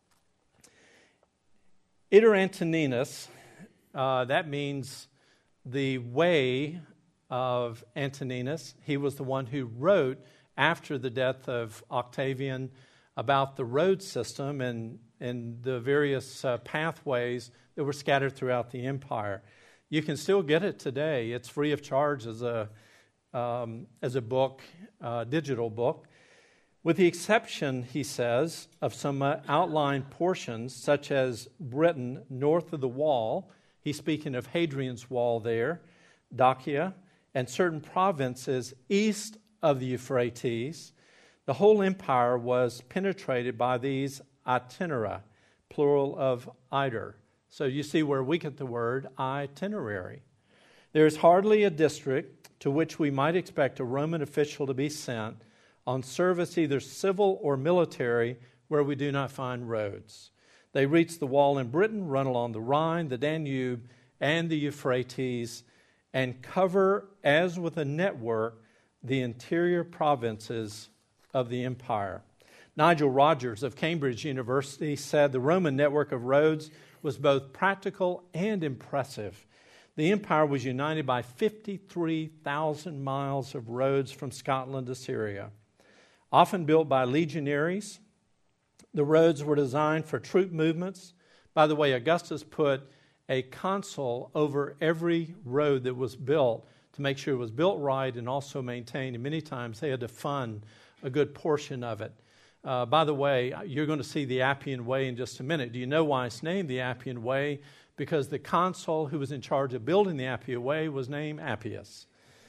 Iter Antoninus, that means the way of Antoninus. He was the one who wrote after the death of Octavian about the road system and the various pathways that were scattered throughout the empire. You can still get it today. It's free of charge as a book, digital book. With the exception, he says, of some outlying portions, such as Britain north of the wall, he's speaking of Hadrian's Wall there, Dacia, and certain provinces east of the Euphrates, the whole empire was penetrated by these itinera, plural of iter. So you see where we get the word itinerary. There is hardly a district to which we might expect a Roman official to be sent on service either civil or military where we do not find roads. They reach the wall in Britain, run along the Rhine, the Danube, and the Euphrates, and cover, as with a network, the interior provinces of the empire. Nigel Rogers of Cambridge University said the Roman network of roads was both practical and impressive. The empire was united by 53,000 miles of roads from Scotland to Syria. Often built by legionaries, the roads were designed for troop movements. By the way, Augustus put a consul over every road that was built to make sure it was built right and also maintained. And many times they had to fund a good portion of it. By the way, you're going to see the Appian Way in just a minute. Do you know why it's named the Appian Way? Because the consul who was in charge of building the Appian Way was named Appius.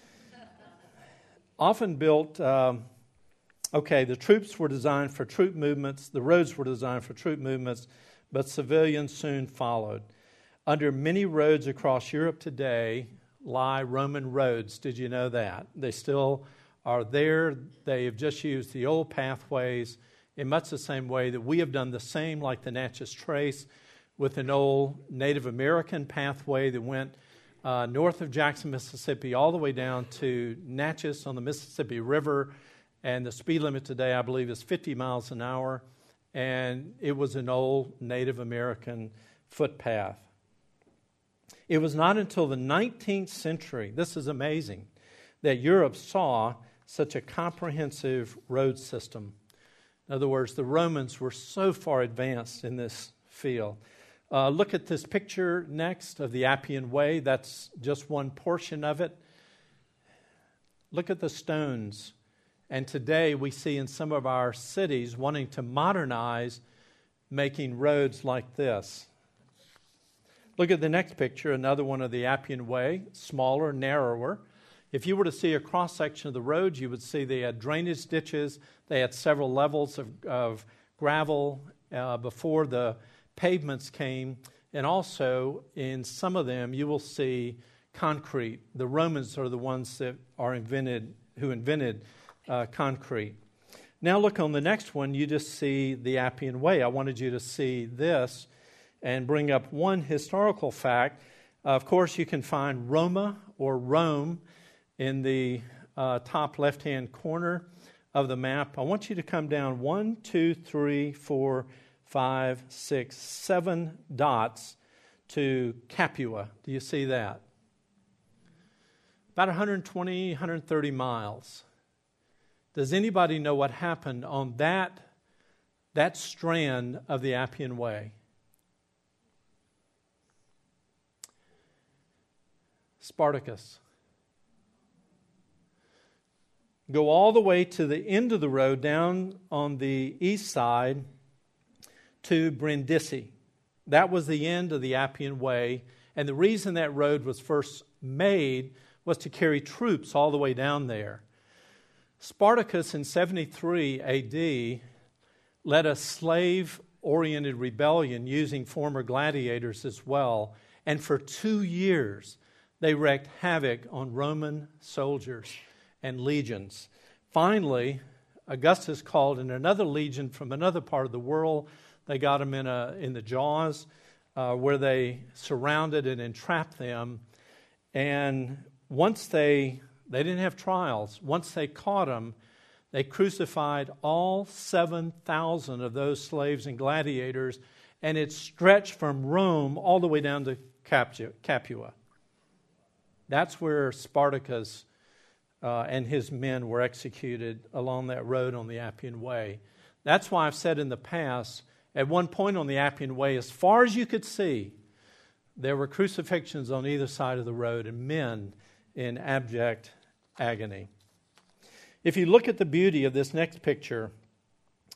Often built... the troops were designed for troop movements, the roads were designed for troop movements, but civilians soon followed. Under many roads across Europe today lie Roman roads. Did you know that? They still are there. They have just used the old pathways in much the same way that we have done the same, like the Natchez Trace, with an old Native American pathway that went north of Jackson, Mississippi, all the way down to Natchez on the Mississippi River. And the speed limit today, I believe, is 50 miles an hour. And it was an old Native American footpath. It was not until the 19th century, this is amazing, that Europe saw such a comprehensive road system. In other words, the Romans were so far advanced in this field. Look at this picture next of the Appian Way. That's just one portion of it. Look at the stones. And today we see in some of our cities wanting to modernize, making roads like this. Look at the next picture, another one of the Appian Way, smaller, narrower. If you were to see a cross-section of the road, you would see they had drainage ditches. They had several levels of gravel before the pavements came. And also, in some of them, you will see concrete. The Romans are the ones that who invented concrete. Now look on the next one, you just see the Appian Way. I wanted you to see this and bring up one historical fact. Of course, you can find Roma or Rome in the top left-hand corner of the map. I want you to come down 1, 2, 3, 4, 5, 6, 7 dots to Capua. Do you see that? About 120, 130 miles. Does anybody know what happened on that strand of the Appian Way? Spartacus. Go all the way to the end of the road down on the east side to Brindisi. That was the end of the Appian Way. And the reason that road was first made was to carry troops all the way down there. Spartacus in 73 A.D. led a slave-oriented rebellion using former gladiators as well. And for 2 years, they wreaked havoc on Roman soldiers and legions. Finally, Augustus called in another legion from another part of the world. They got them in the jaws where they surrounded and entrapped them. And once they didn't have trials. Once they caught them, they crucified all 7,000 of those slaves and gladiators, and it stretched from Rome all the way down to Capua. That's where Spartacus and his men were executed along that road on the Appian Way. That's why I've said in the past, at one point on the Appian Way, as far as you could see, there were crucifixions on either side of the road and men in abject agony. If you look at the beauty of this next picture,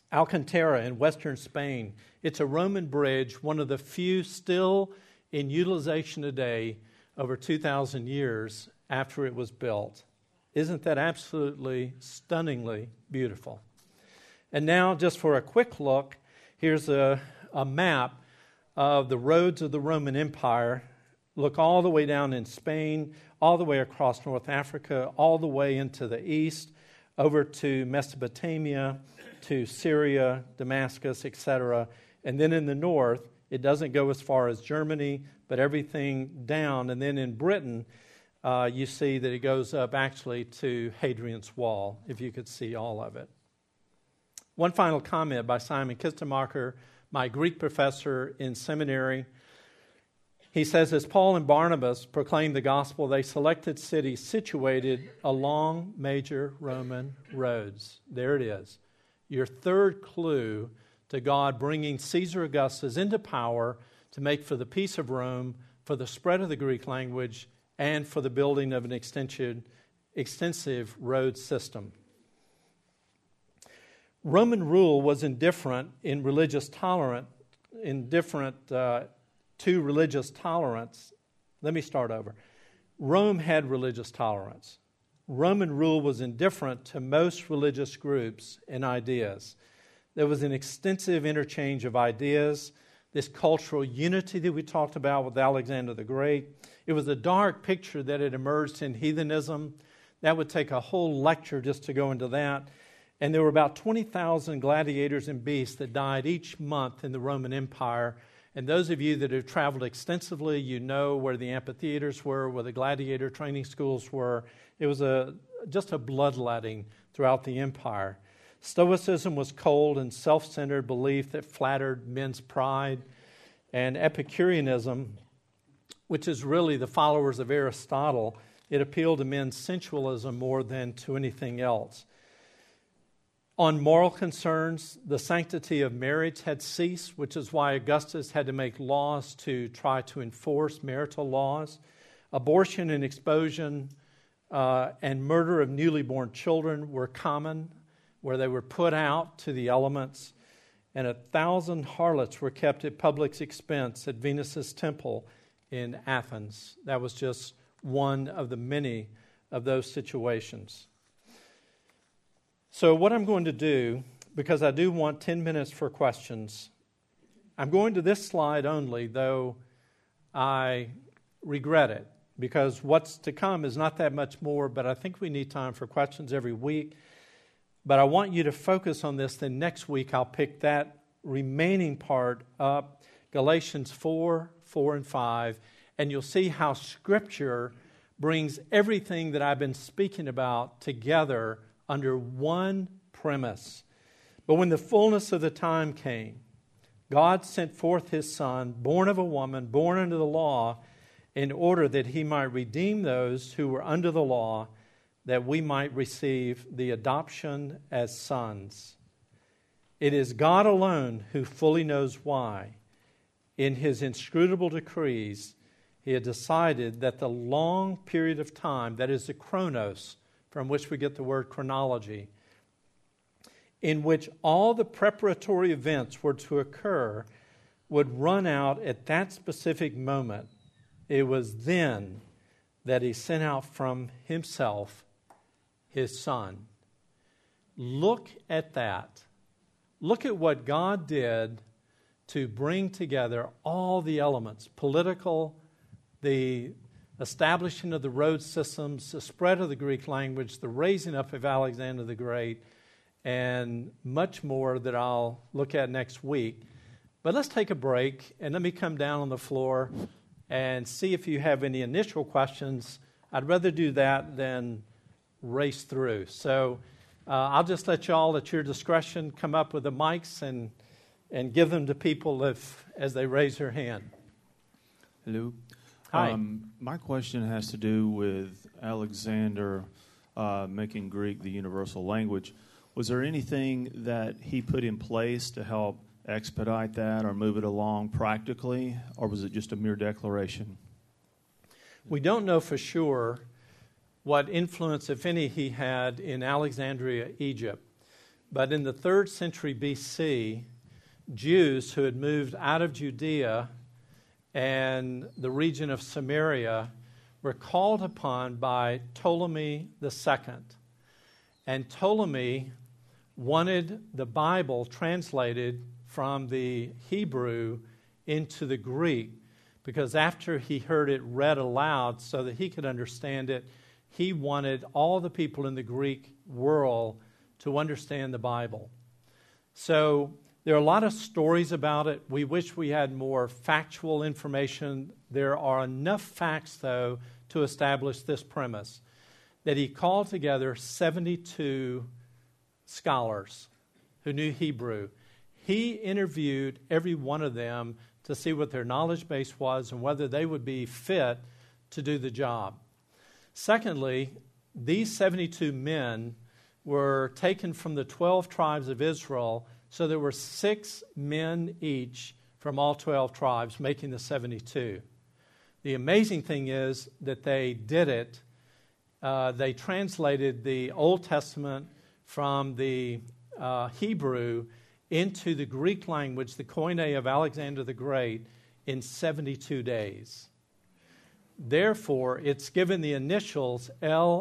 Alcantara in western Spain. It's a Roman bridge, one of the few still in utilization today over 2,000 years after it was built. Isn't that absolutely stunningly beautiful? And now, just for a quick look, here's a map of the roads of the Roman Empire. Look all the way down in Spain, all the way across North Africa, all the way into the east, over to Mesopotamia, to Syria, Damascus, etc. And then in the north, it doesn't go as far as Germany, but everything down. And then in Britain, you see that it goes up actually to Hadrian's Wall, if you could see all of it. One final comment by Simon Kistemacher, my Greek professor in seminary. He says, as Paul and Barnabas proclaimed the gospel, they selected cities situated along major Roman roads. There it is. Your third clue to God bringing Caesar Augustus into power to make for the peace of Rome, for the spread of the Greek language, and for the building of an extensive road system. Roman rule was indifferent to religious tolerance. Let me start over. Rome had religious tolerance. Roman rule was indifferent to most religious groups and ideas. There was an extensive interchange of ideas, this cultural unity that we talked about with Alexander the Great. It was a dark picture that had emerged in heathenism. That would take a whole lecture just to go into that. And there were about 20,000 gladiators and beasts that died each month in the Roman Empire. And those of you that have traveled extensively, you know where the amphitheaters were, where the gladiator training schools were. It was just a bloodletting throughout the empire. Stoicism was cold and self-centered belief that flattered men's pride. And Epicureanism, which is really the followers of Aristotle, it appealed to men's sensualism more than to anything else. On moral concerns, the sanctity of marriage had ceased, which is why Augustus had to make laws to try to enforce marital laws. Abortion and exposure and murder of newly born children were common, where they were put out to the elements. And 1,000 harlots were kept at public expense at Venus's temple in Athens. That was just one of the many of those situations. So what I'm going to do, because I do want 10 minutes for questions, I'm going to this slide only, though I regret it, because what's to come is not that much more, but I think we need time for questions every week. But I want you to focus on this, then next week I'll pick that remaining part up, Galatians 4, 4, and 5, and you'll see how Scripture brings everything that I've been speaking about together under one premise. But when the fullness of the time came, God sent forth His Son, born of a woman, born under the law, in order that He might redeem those who were under the law, that we might receive the adoption as sons. It is God alone who fully knows why. In His inscrutable decrees, He had decided that the long period of time, that is the chronos, from which we get the word chronology, in which all the preparatory events were to occur, would run out at that specific moment. It was then that He sent out from Himself His Son. Look at that. Look at what God did to bring together all the elements, political, the establishing of the road systems, the spread of the Greek language, the raising up of Alexander the Great, and much more that I'll look at next week. But let's take a break, and let me come down on the floor and see if you have any initial questions. I'd rather do that than race through. So I'll just let you all, at your discretion, come up with the mics and give them to people as they raise their hand. Hello. Hi. My question has to do with Alexander making Greek the universal language. Was there anything that he put in place to help expedite that or move it along practically, or was it just a mere declaration? We don't know for sure what influence, if any, he had in Alexandria, Egypt. But in the 3rd century BC, Jews who had moved out of Judea and the region of Samaria were called upon by Ptolemy II. And Ptolemy wanted the Bible translated from the Hebrew into the Greek, because after he heard it read aloud so that he could understand it, he wanted all the people in the Greek world to understand the Bible. So there are a lot of stories about it. We wish we had more factual information. There are enough facts, though, to establish this premise, that he called together 72 scholars who knew Hebrew. He interviewed every one of them to see what their knowledge base was and whether they would be fit to do the job. Secondly, these 72 men were taken from the 12 tribes of Israel, so there were 6 men each from all 12 tribes, making the 72. The amazing thing is that they did it. They translated the Old Testament from the Hebrew into the Greek language, the Koine of Alexander the Great, in 72 days. Therefore, it's given the initials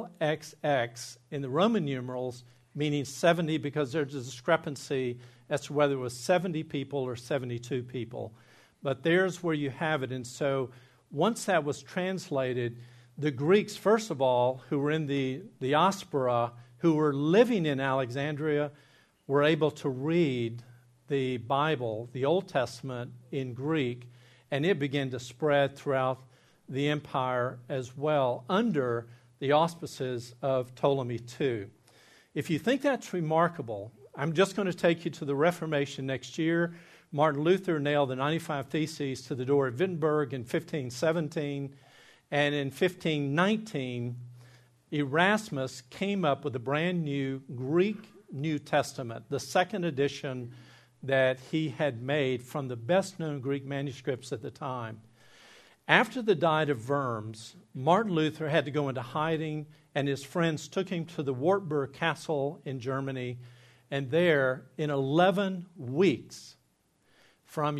LXX in the Roman numerals, meaning 70, because there's a discrepancy as to whether it was 70 people or 72 people. But there's where you have it. And so once that was translated, the Greeks, first of all, who were in the diaspora, who were living in Alexandria, were able to read the Bible, the Old Testament, in Greek, and it began to spread throughout the empire as well under the auspices of Ptolemy II. If you think that's remarkable, I'm just going to take you to the Reformation next year. Martin Luther nailed the 95 Theses to the door of Wittenberg in 1517, and in 1519, Erasmus came up with a brand new Greek New Testament, the 2nd edition that he had made from the best-known Greek manuscripts at the time. After the Diet of Worms, Martin Luther had to go into hiding, and his friends took him to the Wartburg Castle in Germany, and there, in 11 weeks, from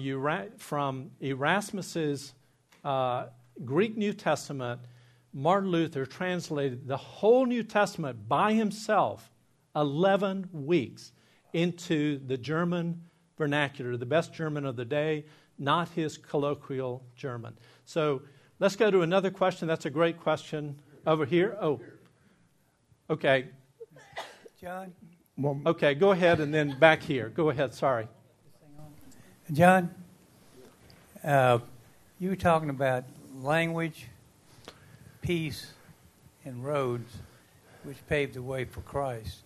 Erasmus's Greek New Testament, Martin Luther translated the whole New Testament by himself, 11 weeks, into the German vernacular, the best German of the day, not his colloquial German. So let's go to another question. That's a great question. Over here. Oh, okay. John? Okay, go ahead, and then back here. Go ahead, sorry. John, you were talking about language, peace, and roads, which paved the way for Christ.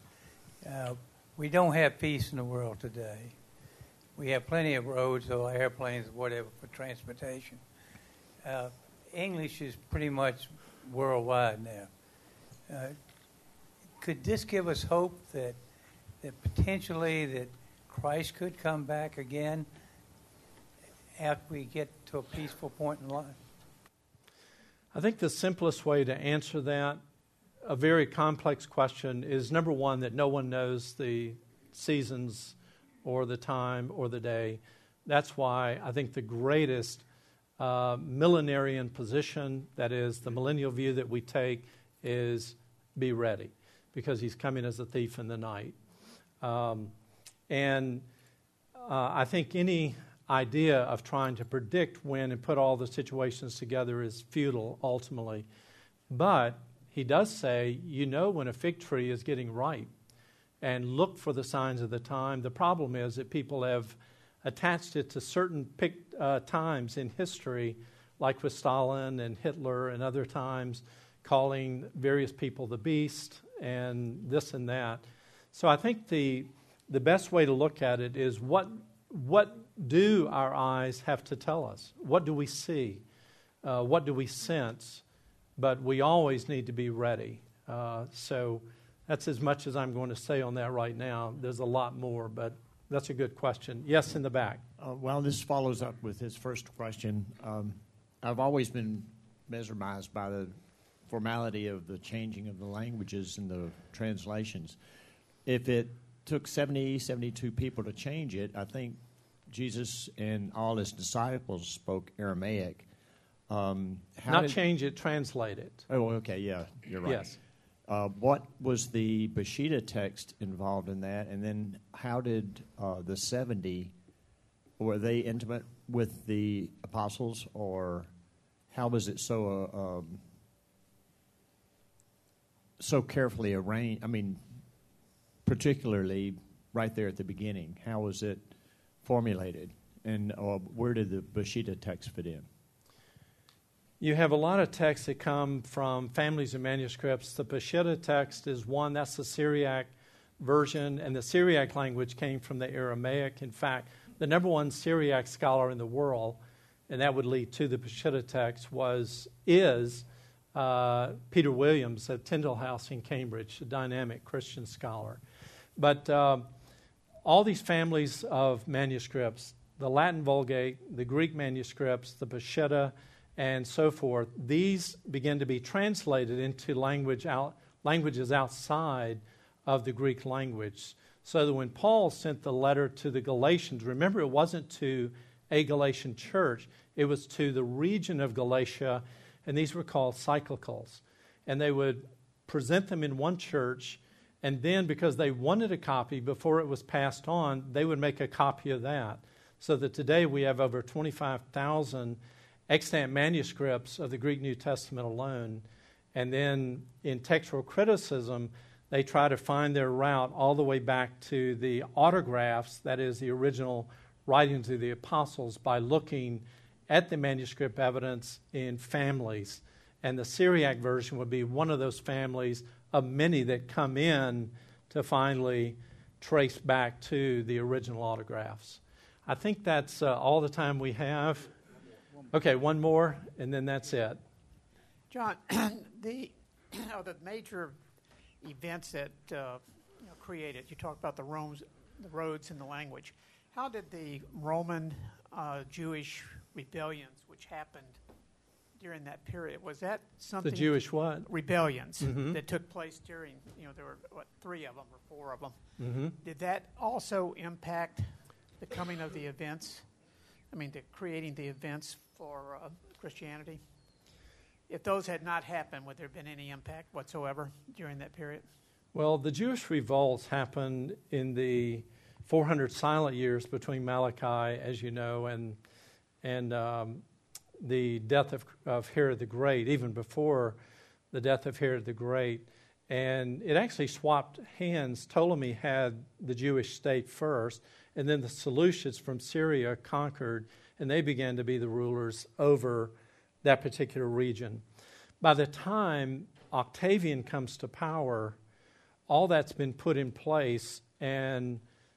We don't have peace in the world today. We have plenty of roads or airplanes or whatever for transportation. English is pretty much worldwide now. Could this give us hope that potentially that Christ could come back again after we get to a peaceful point in life? I think the simplest way to answer that, a very complex question, is number one, that no one knows the seasons or the time or the day. That's why I think the greatest millenarian position, that is the millennial view that we take, is be ready, because he's coming as a thief in the night. And I think any idea of trying to predict when and put all the situations together is futile ultimately. But he does say, you know when a fig tree is getting ripe, and look for the signs of the time. The problem is that people have attached it to certain times in history, like with Stalin and Hitler and other times, calling various people the beast and this and that. So I think the best way to look at it is what do our eyes have to tell us? What do we see? What do we sense? But we always need to be ready. So that's as much as I'm going to say on that right now. There's a lot more, but that's a good question. Yes, in the back. Well, this follows up with his first question. I've always been mesmerized by the formality of the changing of the languages and the translations. If it took 72 people to change it. I think Jesus and all his disciples spoke Aramaic. Change it, translate it. Oh, okay, yeah, you're right. Yes. What was the Peshitta text involved in that? And then how did the 70, were they intimate with the apostles, or how was it so carefully arranged? I mean, particularly right there at the beginning, how was it formulated? And where did the Peshitta text fit in? You have a lot of texts that come from families and manuscripts. The Peshitta text is one. That's the Syriac version, and the Syriac language came from the Aramaic. In fact, the number one Syriac scholar in the world, and that would lead to the Peshitta text, is Peter Williams at Tyndale House in Cambridge, a dynamic Christian scholar. But all these families of manuscripts, the Latin Vulgate, the Greek manuscripts, the Peshitta, and so forth, these begin to be translated into languages outside of the Greek language. So that when Paul sent the letter to the Galatians, remember, it wasn't to a Galatian church, it was to the region of Galatia, and these were called cyclicals. And they would present them in one church, and then because they wanted a copy before it was passed on, they would make a copy of that. So that today we have over 25,000 extant manuscripts of the Greek New Testament alone. And then in textual criticism, they try to find their route all the way back to the autographs, that is, the original writings of the apostles, by looking at the manuscript evidence in families. And the Syriac version would be one of those families of many that come in to finally trace back to the original autographs. I think that's all the time we have. Okay, one more, and then that's it. John, the major events that created, you talked about the roads, and the language. How did the Roman Jewish rebellions, which happened during that period, was that something? The Jewish what? Rebellions that took place during, there were, 3 of them or 4 of them. Mm-hmm. Did that also impact the coming of the events? I mean, creating the events for Christianity? If those had not happened, would there have been any impact whatsoever during that period? Well, the Jewish revolts happened in the 400 silent years between Malachi, as you know, and the death of Herod the Great, even before the death of Herod the Great. And it actually swapped hands. Ptolemy had the Jewish state first, and then the Seleucids from Syria conquered, and they began to be the rulers over that particular region. By the time Octavian comes to power, all that's been put in place, and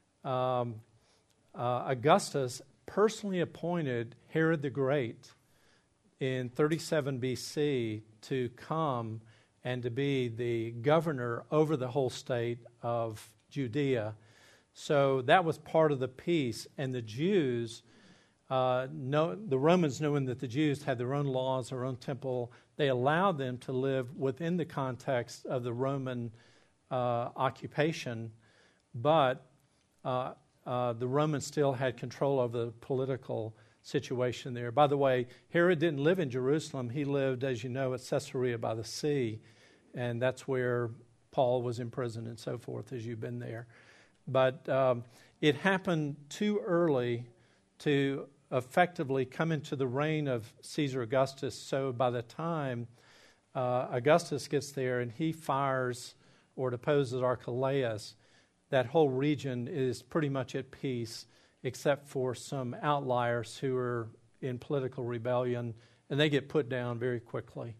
Augustus personally appointed Herod the Great in 37 BC to come and to be the governor over the whole state of Judea. So that was part of the peace. And the Jews, the Romans, knowing that the Jews had their own laws, their own temple, they allowed them to live within the context of the Roman occupation, but the Romans still had control over the political situation there. By the way, Herod didn't live in Jerusalem. He lived, as you know, at Caesarea by the sea, and that's where Paul was imprisoned and so forth, as you've been there. But it happened too early to effectively come into the reign of Caesar Augustus. So by the time Augustus gets there and he fires or deposes Archelaus, that whole region is pretty much at peace, except for some outliers who are in political rebellion, and they get put down very quickly.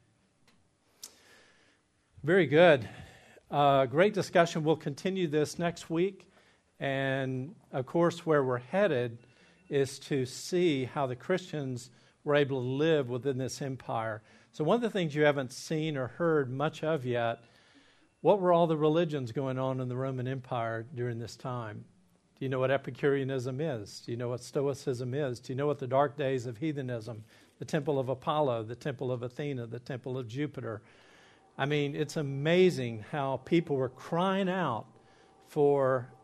Very good. Great discussion. We'll continue this next week. And, of course, where we're headed is to see how the Christians were able to live within this empire. So one of the things you haven't seen or heard much of yet, what were all the religions going on in the Roman Empire during this time? Do you know what Epicureanism is? Do you know what Stoicism is? Do you know what the dark days of heathenism, the temple of Apollo, the temple of Athena, the temple of Jupiter? I mean, it's amazing how people were crying out for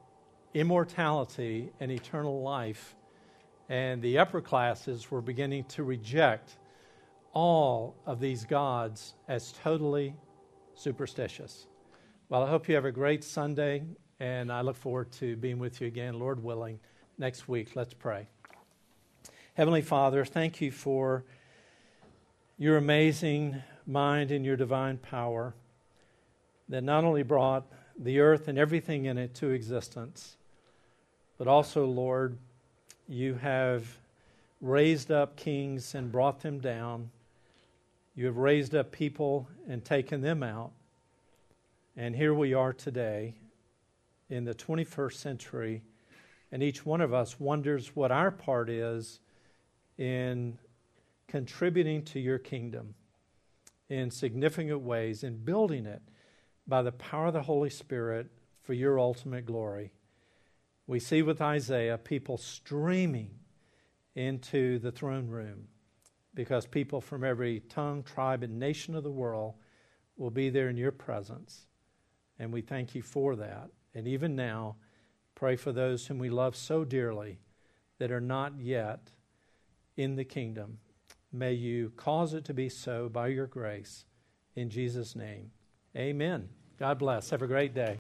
immortality and eternal life. And the upper classes were beginning to reject all of these gods as totally superstitious. Well, I hope you have a great Sunday, and I look forward to being with you again, Lord willing, next week. Let's pray. Heavenly Father, thank you for your amazing mind and your divine power that not only brought the earth and everything in it to existence, but also, Lord, you have raised up kings and brought them down. You have raised up people and taken them out. And here we are today in the 21st century, and each one of us wonders what our part is in contributing to your kingdom in significant ways, in building it by the power of the Holy Spirit for your ultimate glory. We see with Isaiah people streaming into the throne room because people from every tongue, tribe, and nation of the world will be there in your presence. And we thank you for that. And even now, pray for those whom we love so dearly that are not yet in the kingdom. May you cause it to be so by your grace. In Jesus' name, amen. God bless. Have a great day.